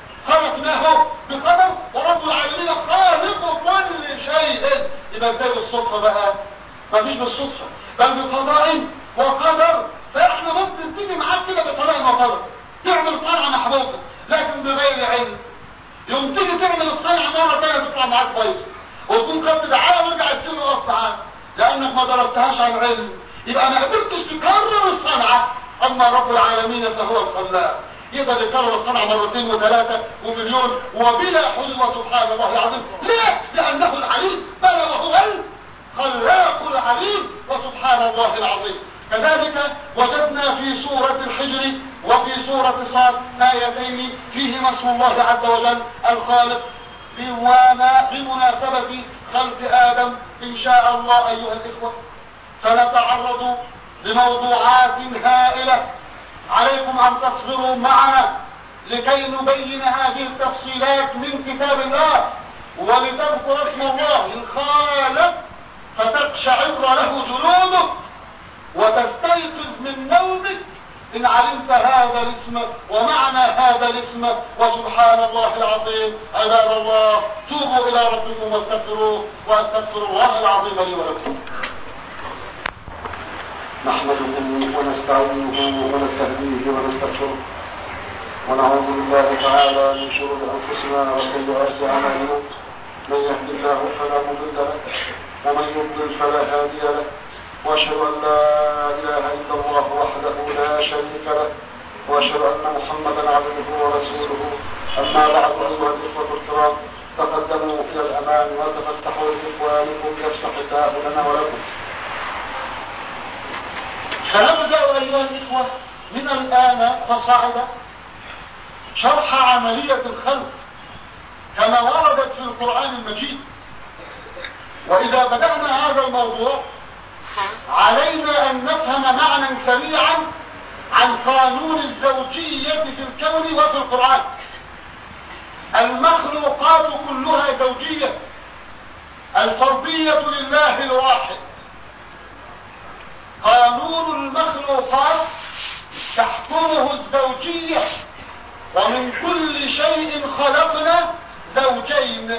خلقناه بقدر، ورب العالمين خالق كل شيء. يبقى ازاي بالصدفة بقى؟ مفيش بالصدفة، بل بقضاء وقدر. فاحنا ممكن تيجي معاك كده بقضاء وقدر تعمل صنعة محبوبة لكن بغير علم، يوم تيجي تعمل الصنعة مرة تانية تطلع معاك كويسة، وتكون خدت دعاية وارجع السن وقف تعالى لأنك ما درستهاش عن علم، يبقى ما قدرتش تكرر الصنعة. أما رب العالمين فهو الخلاق، يقدر يكرر الصنعة مرتين وثلاثة ومليون وبلا حدود، وسبحان الله العظيم. ليه؟ لأنه العليم، بل وهو الخلاق العليم، وسبحان الله العظيم. كذلك وجدنا في سورة الحجر وفي سورة صاد آيتين فيهما اسم الله عز وجل الخالق بمناسبة خلق آدم. إن شاء الله أيها الإخوة سنتعرض لموضوعات هائلة، عليكم أن تصبروا معنا لكي نبين هذه التفصيلات من كتاب الله، ولتذكر اسم الله الخالق فتقشعر له جلودك وتستيقظ من نومك إن علمت هذا الاسم ومعنى هذا الاسم. وسبحان الله العظيم. عباد الله توبوا إلى ربكم واستغفروه، واستغفر الله العظيم لي ولكم. نحمده ونستعينه ونستهديه ونستغفره، ونعوذ بالله تعالى من شرور أنفسنا وسيئات أعمالنا. من يهد الله فلا مضل له ومن يضلل فلا هادي له، واشهد ان لا اله الا الله وحده لا شريك له، واشهد ان محمدا عبده ورسوله. اما بعد، ايها الاخوه الكرام، تقدموا الى الامام وتفتحوا لاخوانكم يفسح الله لنا ولكم. فنبدا ايها الاخوه من الان فصاعدا شرح عمليه الخلق كما وردت في القرآن المجيد. وإذا بدأنا هذا الموضوع علينا أن نفهم معنى سريعا عن قانون الزوجية في الكون وفي القرآن. المخلوقات كلها زوجية، الفردية لله الواحد. قانون المخلوقات تحكمه الزوجية، ومن كل شيء خلقنا زوجين.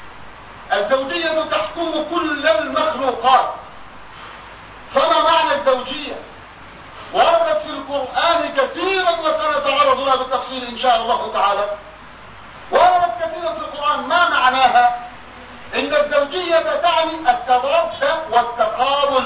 الزوجية تحكم كل المخلوقات. فما معنى الزوجية؟ وردت في القرآن كثيرا وسنتعرض لها بالتفصيل إن شاء الله تعالى. وردت كثيرا في القرآن. ما معناها؟ إن الزوجية تعني التضاد والتقابل،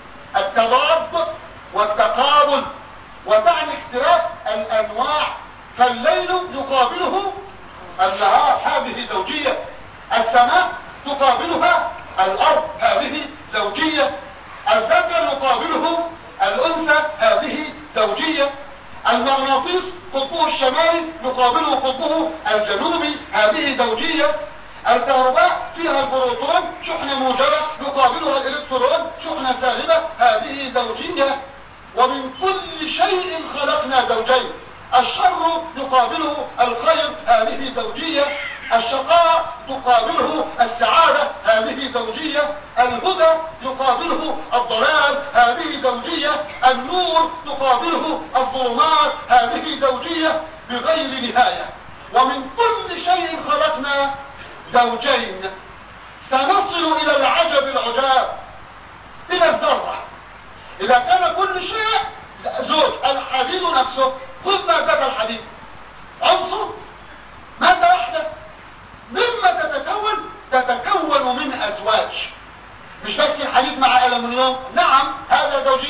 التضاد والتقابل، وتعني اختلاف الأنواع. فالليل يقابله النهار، هذه زوجية. السماء تقابلها الأرض، هذه زوجية. الذكر يقابله الأنثى، هذه زوجية. المغناطيس قطبه الشمالي يقابله قطبه الجنوبي، هذه زوجية. الكهرباء فيها البروتون شحنة موجبة يقابلها الإلكترون شحنة سالبة، هذه زوجية. ومن كل شيء خلقنا زوجين. الشر يقابله الخير، هذه زوجية. الشقاء تقابله السعادة، هذه زوجية. الهدى يقابله الضلال، هذه زوجية. النور تقابله الظلمات، هذه زوجية بغير نهاية. ومن كل شيء خلقنا زوجين. سنصل إلى العجب العجاب، إلى الذرة. إذا كان كل شيء زوج، الحديد نفسه، خذ مادة الحديد عنصر، ماذا يحدث؟ مما تتكون؟ تتكون من أزواج. مش بس الحديد مع ألمنيوم، نعم هذا زوجي،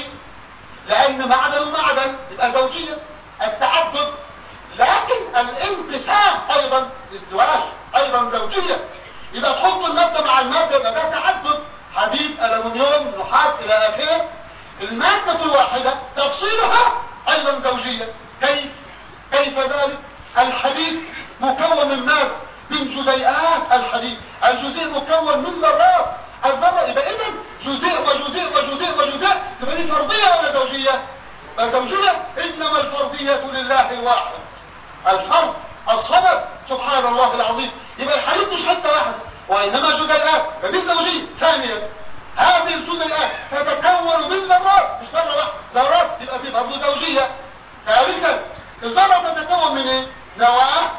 لأن معدن ومعدن يبقى زوجية. التعدد، لكن الانقسام أيضا ازدواج، أيضا زوجية. إذا تحط المادة مع المادة يبقى ده تعدد، حديد ألمنيوم نحاس إلى آخره. المادة الواحدة تفصيلها أيضا زوجية. كيف؟ كيف ذلك؟ الحديد مكون من ماذا؟ من جزيئات الحديد. الجزيء مكون من ذرات. الذرة يبقى إذن جزيء وجزيء وجزيء وجزيء، تبقى دي فردية ولا زوجية؟ زوجية. إنما الفردية لله الواحد، الفرد الصمد سبحان الله العظيم. يبقى الحديد مش حتى واحد، وإنما جزيئات، فدي زوجية. ثانيا هذه الجزيئات تتكون من ذرات، مش ذرة واحدة، ذرات، يبقى دي برضه زوجية. ثالثا الذرة تتكون من ايه؟ نواة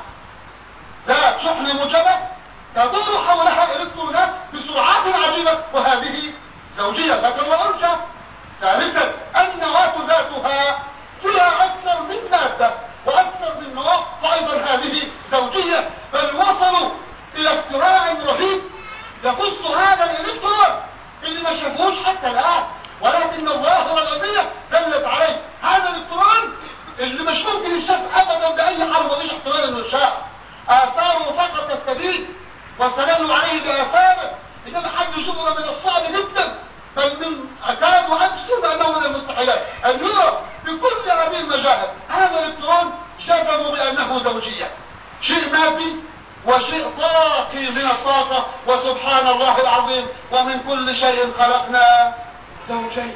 ذات شحنة موجبة تدور حولها الكترونات بسرعات عجيبة، وهذه زوجية ذكر وأنثى. ثالثا النواة ذاتها فيها أكثر من مادة وأكثر من نواة، فأيضا هذه زوجية. بل وصلوا إلى اختراع رهيب يخص هذا الإلكترون اللي ما شافوش حتى الآن، ولكن الظاهرة العلمية دلت عليه. هذا الإلكترون اللي مش ممكن يشاف أبدا بأي حال، مفيش احتمال إنه يشاف. آثاره فقط تستبيد واستدلوا عليه بآثاره، إنما حد يشوفه من الصعب جدا، بل من أكاد وأبشر بأنه من المستحيلات. النور بكل هذه المجاهد هذا الإلكترون جزموا بأنه زوجية، شيء مادي وشيء طاقي من الطاقة. وسبحان الله العظيم، ومن كل شيء خلقنا زوجين.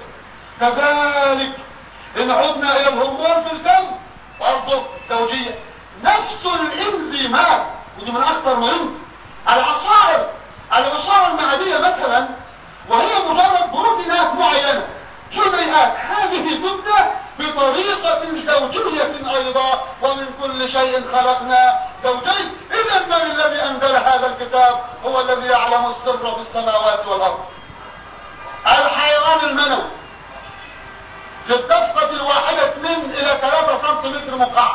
كذلك إن عدنا إلى الهرمون في الدم برضه زوجية. نفس الإنزيمات، ودي من أكثر مهم، العصائر العصائر المعدية مثلا، وهي مجرد بروتينات معينة، جزيئات، هذه تبدأ بطريقة أيضا ومن كل شيء خلقنا زوجين. إذا من الذي أنزل هذا الكتاب؟ هو الذي يعلم السر في السماوات والأرض. الحيوان المنوي في الدفقة الواحدة اثنين إلى ثلاثة سنتيمتر مكعب،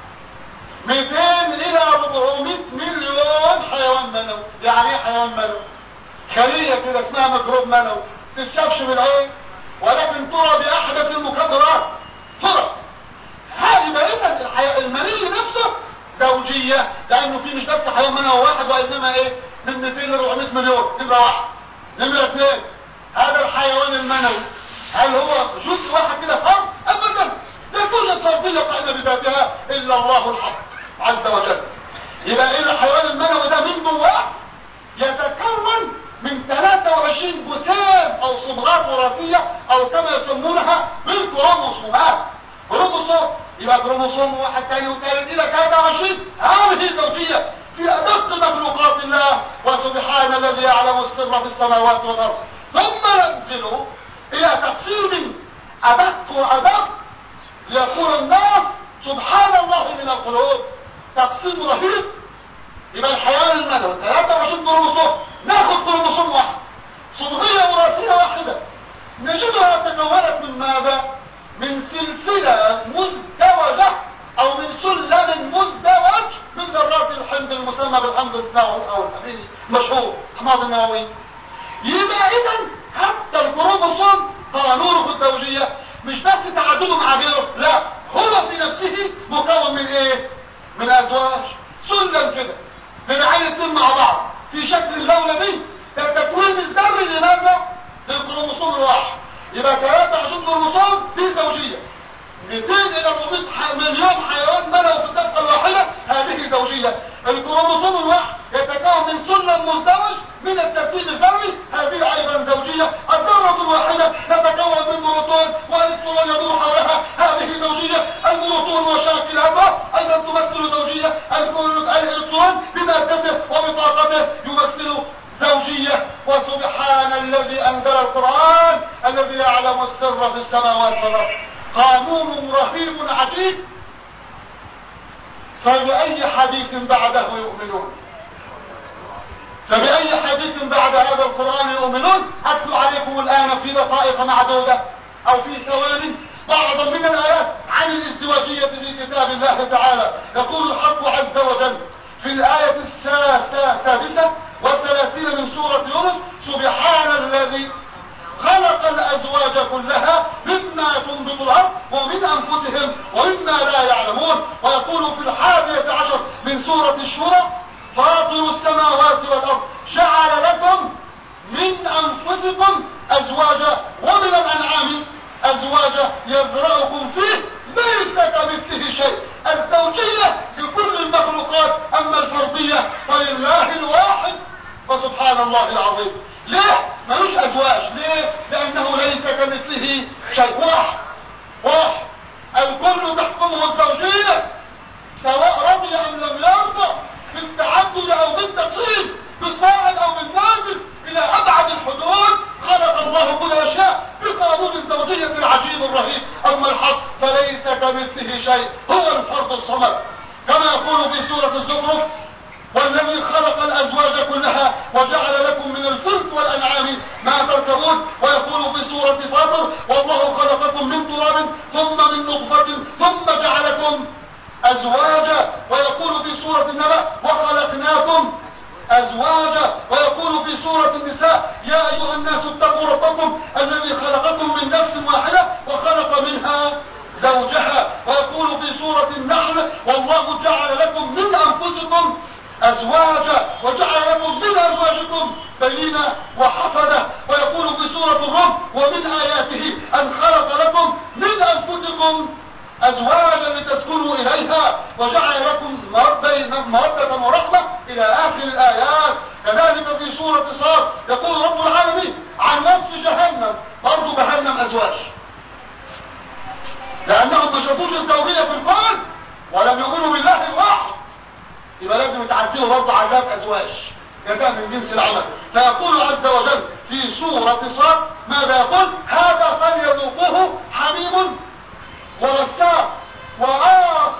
مئتين إلى أربعمائة مليون حيوان منوي. يعني ايه حيوان منوي؟ خلية كده اسمها ميكروب منوي، تتشافش بالعين ولكن ترى بأحدث المكبرات، ترى هذه بقية المني نفسه زوجية، لأنه في مش بس حيوان منوي واحد وإنما إيه من مئتين ل أربعمائة مليون. نمرة واحد. نمرة اثنين، هذا الحيوان المنوي هل هو جزء واحد كده فرد؟ أبدا، لا توجد فردية قائمة بذاتها إلا الله الحق عز وجل. يبقى إيه الحيوان المنوي ده؟ من جواه يتكون من ثلاثة وعشرين جسام أو صبغات وراثية أو كما يسمونها بالكروموسومات. كروموسوم يبقى كروموسوم واحد ثاني وثالث إلى ثلاثة وعشرين. هذه زوجية في أدق مخلوقات الله، وسبحان الذي يعلم السر في السماوات والأرض. ثم ننزل إلى تقسيم أدق وأدق ليقول الناس سبحان الله من القلوب. تقسيم رهيب. يبقى الحيوان المنوي ثلاثة وعشرين كروموسوم، ناخذ كروموسوم واحد، صبغية وراثية واحدة، نجدها تكونت من ماذا؟ من سلسلة مزدوجة أو من سلم مزدوج من ذرات الحمض المسمى بالحمض النووي أو الأميني المشهور حماض النووي. يبقى إذا حتى الكروموسوم قانونه الزوجية مش بس تعدده مع غيره، لا، هو في نفسه مكون من إيه؟ من أزواج، سلم كده بنعين الاثنين مع بعض في شكل اللولبي. التكوين الذري لماذا؟ للكروموسوم الواحد. يبقى ثلاثة وعشرين كروموسوم في زوجية، مئتين إلى أربعمائة مليون حيوان منوي في الدفقة الواحدة، هذه زوجية. الكروموسوم الواحد يتكون من سلم مزدوج من الترتيب الذري، هذه أيضا زوجية. الذرة الواحدة تتكون من بروتون والإلكترون يدور حولها، هذه زوجية. البروتون وشاكلاتها أيضا تمثل زوجية. الإلكترون بمادته وبطاقته يمثل زوجية. وسبحان الذي أنزل القرآن الذي يعلم السر في السماوات والأرض. قانون رهيب عجيب. فبأي حديث بعده يؤمنون؟ فبأي حديث بعد هذا القرآن يؤمنون؟ أتلو عليكم الآن في دقائق معدودة أو في ثوان بعضا من الآيات عن الازدواجية في كتاب الله تعالى. يقول الحق عز وجل في الآية السادسة والثلاثين من سورة يونس: سبحان الذي خلق الأزواج كلها مما تنبت الأرض ومن أنفسهم ومما لا يعلمون. ويقول في الحادية عشر من سورة الشورى: فاطر السماوات والأرض جعل لكم من أنفسكم أزواجا ومن الأنعام أزواجا يزرعكم فيه ليس كمثله شيء. الزوجية لكل المخلوقات، أما الفردية فلله الواحد فسبحان الله العظيم. ليه؟ ملوش أزواج. ليه؟ لأنه ليس كمثله شيء. واحد واحد الكل تحكمه الزوجية، سواء رضي أم لم يرضى، بالتعدد أو بالتقسيم، بالصاعد أو بالنازل إلى أبعد الحدود. خلق الله كل الأشياء بقانون الزوجية العجيب الرهيب. أما الحق فليس كمثله شيء، هو الفرد الصمد. كما يقول في سورة الزخرف: والذي خلق الأزواج كلها وجعل لكم من الفلك والأنعام ما تركبون. ويقول في سورة فاطر: والله خلقكم من تراب ثم من نطفة ثم جعلكم أزواجا. ويقول في سورة النبأ: وخلقناكم أزواجا. ويقول في سورة النساء: يا أيها الناس اتقوا ربكم الذي خلقكم من نفس واحدة وخلق منها زوجها. ويقول في سورة النحل: والله جعل لكم من أنفسكم أزواجا وجعل لكم من أزواجكم بنينا وحفدة. ويقول في سورة الروم: ومن آياته أن خلق لكم من أنفسكم أزواجا لتسكنوا إليها وجعل لكم مودة ورحمة إلى آخر الآيات. كذلك في سورة صاد يقول رب العالمين عن نفس جهنم: برضو جهنم أزواج، لأنهم ما شافوش الزوجية في الكون ولم يؤمنوا بالله الواحد، يبقى لازم يتعديه برضو عذاب أزواج جزاء من جنس العمل. فيقول عز وجل في سورة صاد ماذا يقول؟ هذا فليذوقوه حميم ورساق وآخر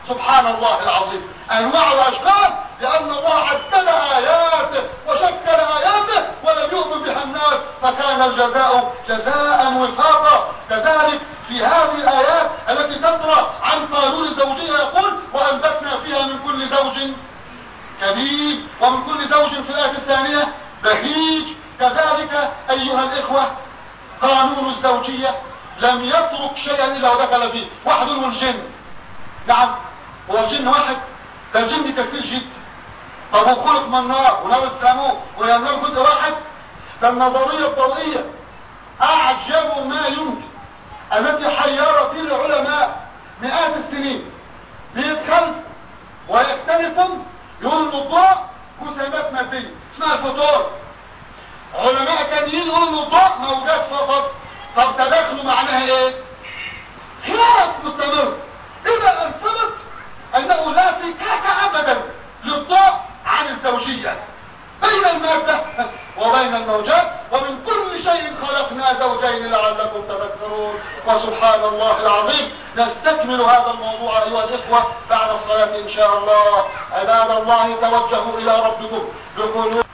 سبحان الله العظيم، انواع واشكال، لان الله عدد اياته وشكل اياته ولم يؤمن بها الناس، فكان الجزاء جزاء وفاقا. كذلك في هذه الايات التي تترى عن قانون الزوجيه يقول وانبتنا فيها من كل زوج كريم ومن كل زوج في الايه الثانيه بهيج. كذلك ايها الاخوه قانون الزوجيه لم يترك شيئا الا ودخل فيه. واحد والجن، نعم هو الجن واحد؟ ده الجن كثير جدا. طب وخلق من نار ونار السموم وهي النار جزء واحد؟ ده النظريه الضوئيه اعجب ما يمكن التي حيرت العلماء مئات السنين بيدخل ويختلفون يقولوا ان الضوء جسيمات ماديه اسمها الفوتون، علماء تانيين يقولوا ان الضوء موجات فقط. طب تداخلوا معناها ايه؟ خلاف مستمر الى ان ثبت انه لا فكاك ابدا للضوء عن الزوجيه بين الماده وبين الموجات، ومن كل شيء خلقنا زوجين لعلكم تذكرون. وسبحان الله العظيم. نستكمل هذا الموضوع ايها الاخوه بعد الصلاه ان شاء الله. عباد الله توجهوا الى ربكم بقلوب.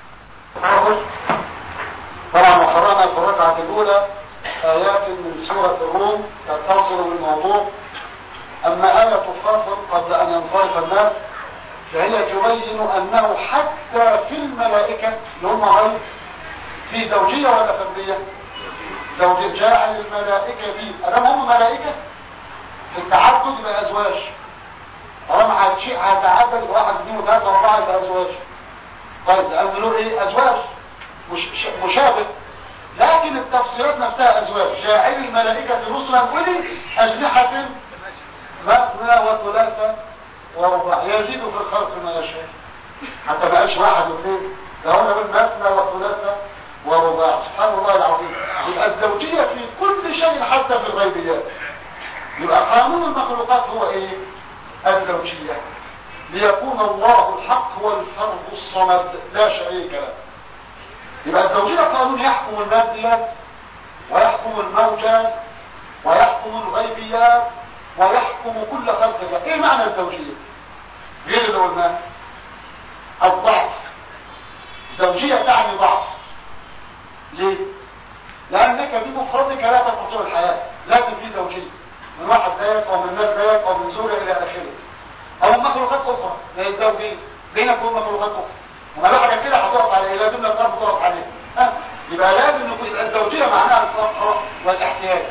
طبعا وقرانا في الركعه الاولى ايات من سوره الروم تتصل بالموضوع. اما آية الفاصل قبل ان ينصرف الناس فهي تبين انه حتى في الملائكة اللي هم غير في زوجية ولا فردية؟ زوجية. جاعل الملائكة دي ادام هم ملائكة في التعدد يبقى ازواج. طالما شيء هيتعدد واحد اثنين وثلاثة واربعة يبقى ازواج. طيب لان له ايه؟ ازواج مش مشابه، لكن التفسيرات نفسها ازواج. جاعل الملائكة رسلا اولي اجنحة مثنى وثلاثة ورباع يزيد في الخلق ما يشاء. حتى ما قالش واحد واثنين، ده هنا من مثنى وثلاثة ورباع. سبحان الله العظيم. يبقى الزوجية في كل شيء حتى في الغيبيات. يبقى قانون المخلوقات هو ايه؟ الزوجية، ليكون الله الحق والفرد الصمد لا شريك له. يبقى الزوجية قانون يحكم الماديات ويحكم الموجات ويحكم الغيبيات ويحكم كل خلق الله. ايه معنى الزوجية؟ غير اللي قلناه الضعف. زوجية تعني ضعف. ليه؟ لانك بمفردك لا تستطيع الحياة، لكن في زوجية من واحد زيك او من ناس زيك او من زوجة الى اخره، او من مخلوقات اخرى زي الزوجية بينك وبين مخلوقات اخرى. وما لوحدك كده هتقف عليه، لازم لك ضرب تقف عليه. ها؟ يبقى لازم نكون الزوجية معناها الفقر والاحتياج.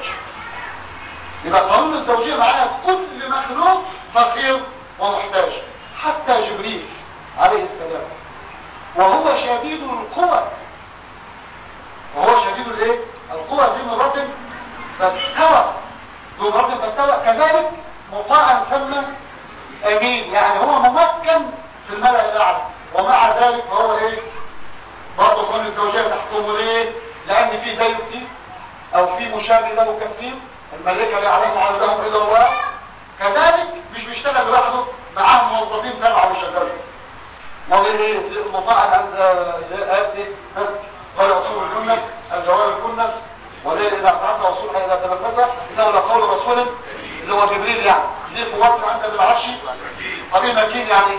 يبقى قانون الزوجية معناها كل مخلوق فقير ومحتاج، حتى جبريل عليه السلام وهو شديد القوى. وهو شديد الايه؟ القوى ذي مرة فاستوى، ذو مرة فاستوى. كذلك مطاعا ثم امين، يعني هو ممكن في الملأ الاعلى، ومع ذلك فهو ايه؟ برضه قانون الزوجية تحكمه ليه؟ لان في زيه كتير او في مشابه له كثير. الملائكة لا يعلم عددهم الا الله. كذلك مش بيشتغل لوحده، معاه موظفين تبعه وشغاله. ما ايه مطاعا عند ايه؟ قال رسول الكنس الجواب الكنس وليه اذا اعترض رسولها اذا تنفذ انه لقول رسول اللي هو جبريل، يعني ليه قوات عند بالعرش قبيل مكين، يعني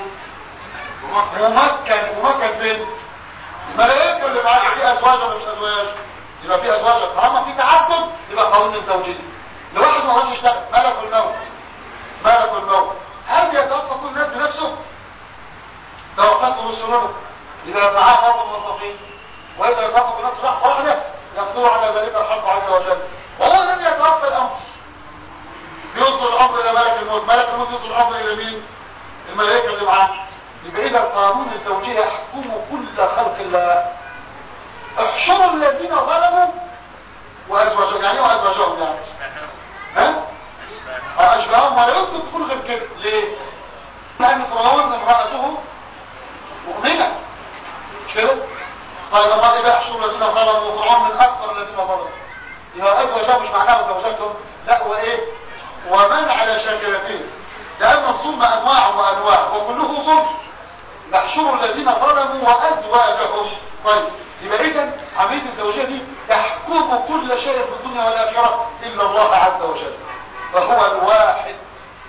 ممكن. ممكن فين؟ الملائكة اللي معاه في ازواج ولا مش ازواج؟ يبقى في ازواج. طالما في تعدد يبقى قانون الزوجية. لواحد ما هوش يشتغل ملك الموت. ملك الموت هل يتوفى كل الناس بنفسه؟ توفته رسلنا اذا معاه بعض الموظفين، واذا يتوفى الناس في لحظه واحده يقضوا على ذلك الحق عز وجل. وهو لم يتوفى الانفس، يوصل الامر الى ملك الموت. ملك الموت يوصل الامر الى مين؟ الملائكه اللي معاه. يبقى اذا قانون الزوجيه يحكم كل خلق الله. احشروا الذين ظلموا وازواجهم، يعني ايه وازواجهم؟ يعني ها؟ اشباههم ولا يمكن تكون غير كده. ليه؟ لان فرعون امراته مؤمنه مش كده؟ طيب ما يبقى يحشروا الذين ظلموا وفرعون من اكثر الذين ظلموا، يبقى ازواجهم مش معناها زوجاتهم، لا وايه؟ ومن على شاكلتين، لان الظلم انواع وانواع وكله ظلم. يحشروا الذين ظلموا وازواجهم. طيب يبقى اذا عمليه الزوجيه دي تحكم كل شيء في الدنيا والاخره الا الله عز وجل، فهو الواحد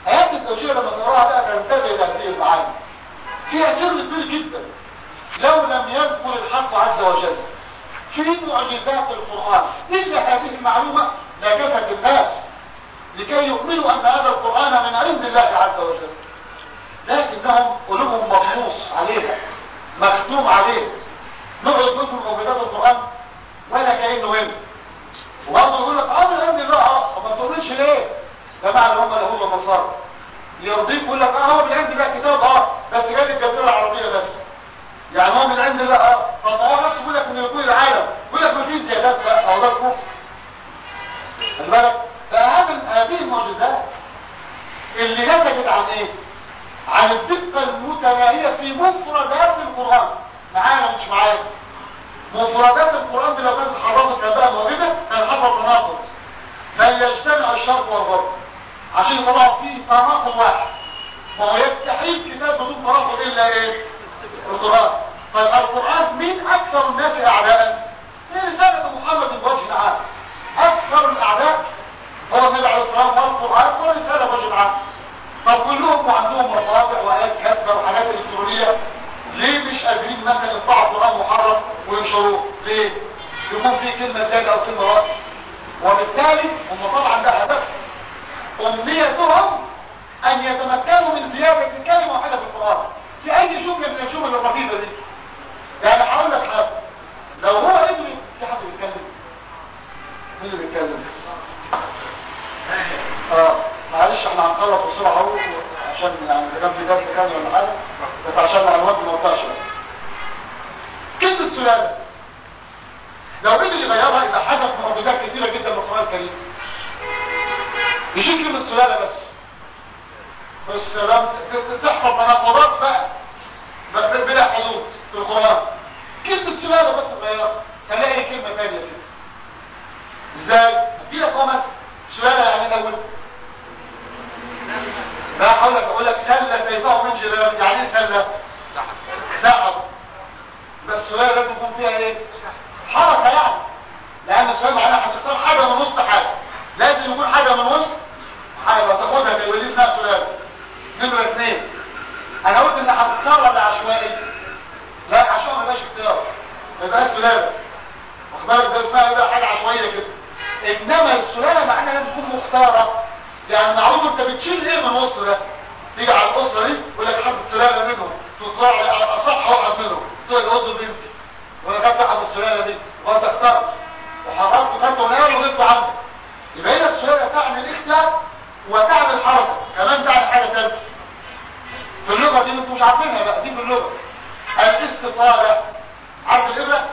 آيات الزوجية لما تقراها بقى تنتبه لهذه المعاني، فيها سر كبير جدا لو لم يذكر الحق عز وجل في معجزات القرآن إلا هذه المعلومة لكفت الناس لكي يؤمنوا أن هذا القرآن من عند الله عز وجل، لكنهم قلوبهم مطموس عليها مختوم عليه. نقعد نذكر معجزات القرآن ولا كأنه هنا، وبرضه يقول لك اه من عند الله. اه طب ما تقولش ليه؟ جماعة اللي هم اليهود والنصارى يرضيك يقول لك اه هو من عند الله كتاب اه بس جاي الجزيرة العربية بس، يعني هو من عند الله اه طب هو نفسه يقول لك من يكون العالم، يقول لك مفيش زيادات بقى او ده الكفر. خلي بالك هذه المعجزات اللي نتجت عن ايه؟ عن الدقة المتناهية في مفردات القرآن. معايا مش معايا؟ مفردات القرآن دي لو كانت حرفت كبقى موجودة كان حصل تناقض، بل يجتمع الشرق والغرب عشان يطلعوا فيه تناقض واحد. ما هو يستحيل كتاب بدون تناقض الا ايه؟ القرآن. طيب القرآن مين اكثر الناس اعداء؟ هي رسالة محمد بوجه عام. اكثر الاعداء هو النبي عليه الصلاة والسلام والقرآن ورسالة بوجه عام. طب كلهم عندهم مطابع وآيات كاتبة وحاجات الكترونية، ليه مش قادرين مثلا يطبعوا القرآن محرف وينشروه؟ ليه؟ يكون فيه كلمة زيادة او كلمة رأس، وبالتالي هم طبعا ده هدف أمنيتهم أن يتمكنوا من زيادة كلمة واحدة في القرآن في أي جملة من الجمل الرخيصة دي. يعني هقول لك حاجة، لو هو قدر في حد بيتكلم، مين اللي بيتكلم؟ اه معلش احنا هنخلص بسرعة اهو عشان يعني اذا كان في درس كامل ولا حاجة، بس عشان معلومات ما نوضحش بس. كلمة سلالة لو قدر يغيرها يبقى حدث معجزات كتيرة جدا من القرآن الكريم. يجي كلمة سلالة بس بس لم تحصل تناقضات بقى بلا حدود في القرآن. كلمة سلالة بس تغيرها تلاقي كلمة ثانية كده. ازاي؟ دي لك هو مثلا سلالة يعني الاول لا اقول لك اقول لك سلة سيفاه من جلال، يعني ايه سلة؟ سحب. بس سلالة لازم يكون فيها ايه؟ حركة يعني، لان السلالة معناها هتختار حاجة من وسط حاجة، لازم يكون حاجة من وسط حاجة. بس اخدها كده ودي اسمها سلالة. نمرة اثنين، انا قلت ان هتختار ولا عشوائي؟ لا عشوائي ما بقاش اختيار، ما يبقاش سلالة. واخد بالك ده اسمها ايه بقى؟ حاجة عشوائية كده. انما السلالة معناها لازم تكون مختارة، يعني معلومة انت بتشيل ايه من الاسرة ده؟ تيجي على الاسرة دي يقول لك حد السلالة منهم تطلع اصح واحد منهم تقول اوضه بنتي وانا خدت احد السلالة دي وانت اخترت وحركت خدته نار وغبت عنك. يبقى هنا السلالة تعني الاختيار وتعني الحركة، كمان تعني حاجة ثالثة في اللغة دي انتوا مش عارفينها بقى، دي في اللغة الاستطالة. عارف الابرة؟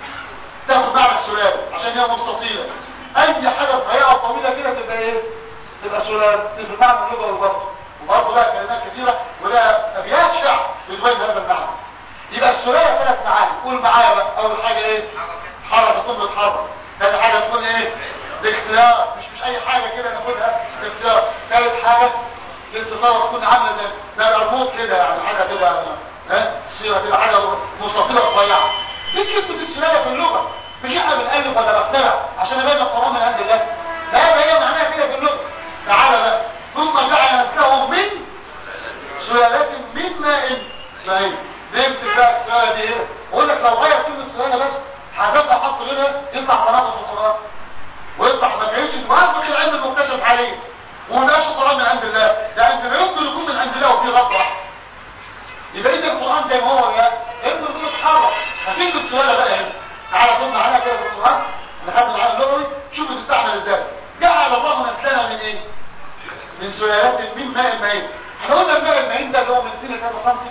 تاخد معنى السلالة عشان هي مستطيلة، اي حاجة في هيئة طويلة كده تبقى ايه؟ تبقى سلالة. دي في معنى اللغة والبرد، وبرضه لها كلمات كثيرة ولها ابيات شعر بتبين هذا المعنى. يبقى السلالة ثلاث معاني، قول معايا بقى. اول حاجة ايه؟ حركة تكون بتحرك. ثاني حاجة تكون ايه؟ الاختيار، مش مش اي حاجة كده ناخدها اختيار. ثالث حاجة الاستطالة تكون عاملة زي زي الارموط كده، يعني حاجة كده ها السيرة كده حاجة مستطيلة رفيعة. دي كلمة السلالة في اللغة، مش احنا بنألف ولا بخترع عشان ابين القرآن من عند الله. لا ده هي معناها كده في اللغة. تعالى بقى، ثم جعل نسلهم من سلالات من ماء مهين. نمسك بقى السلالة دي ايه؟ اقول لك لو غير كلمة سلالة بس حذفها حط غيرها يطلع تناقض في القرآن، ويطلع ما كانش معرفة كده علم المكتشف عليه ومناش القرآن من عند الله، لأن لا يمكن يكون من عند الله وفيه غلط واحد. يبقى إذا القرآن زي ما هو يا يمكن يكون يتحرك. هتيجي السلالة بقى هنا، تعالى خد معانا كده في القرآن ناخد معانا اللغوي شوف بتستعمل ازاي. جعل الله نسلنا من ايه؟ من سلالات من ماء مهين. احنا قلنا الماء المهين ده اللي هو من سنة كذا سنتي.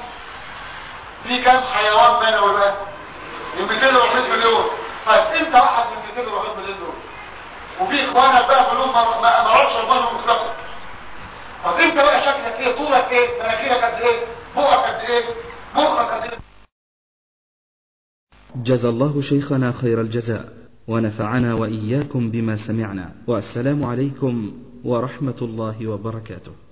في كام حيوان منوي بقى؟ من مئتين وواحد مليون. طيب انت واحد من مئتين وواحد مليون دول، وفي اخوانك بقى كلهم ما عرفش المنوي مطلقا. طب انت بقى شكلك ايه؟ طولك ايه؟ مناخيرك قد ايه؟ بقك قد ايه؟ بقك قد ايه؟ جزى الله شيخنا خير الجزاء ونفعنا وإياكم بما سمعنا، والسلام عليكم ورحمة الله وبركاته.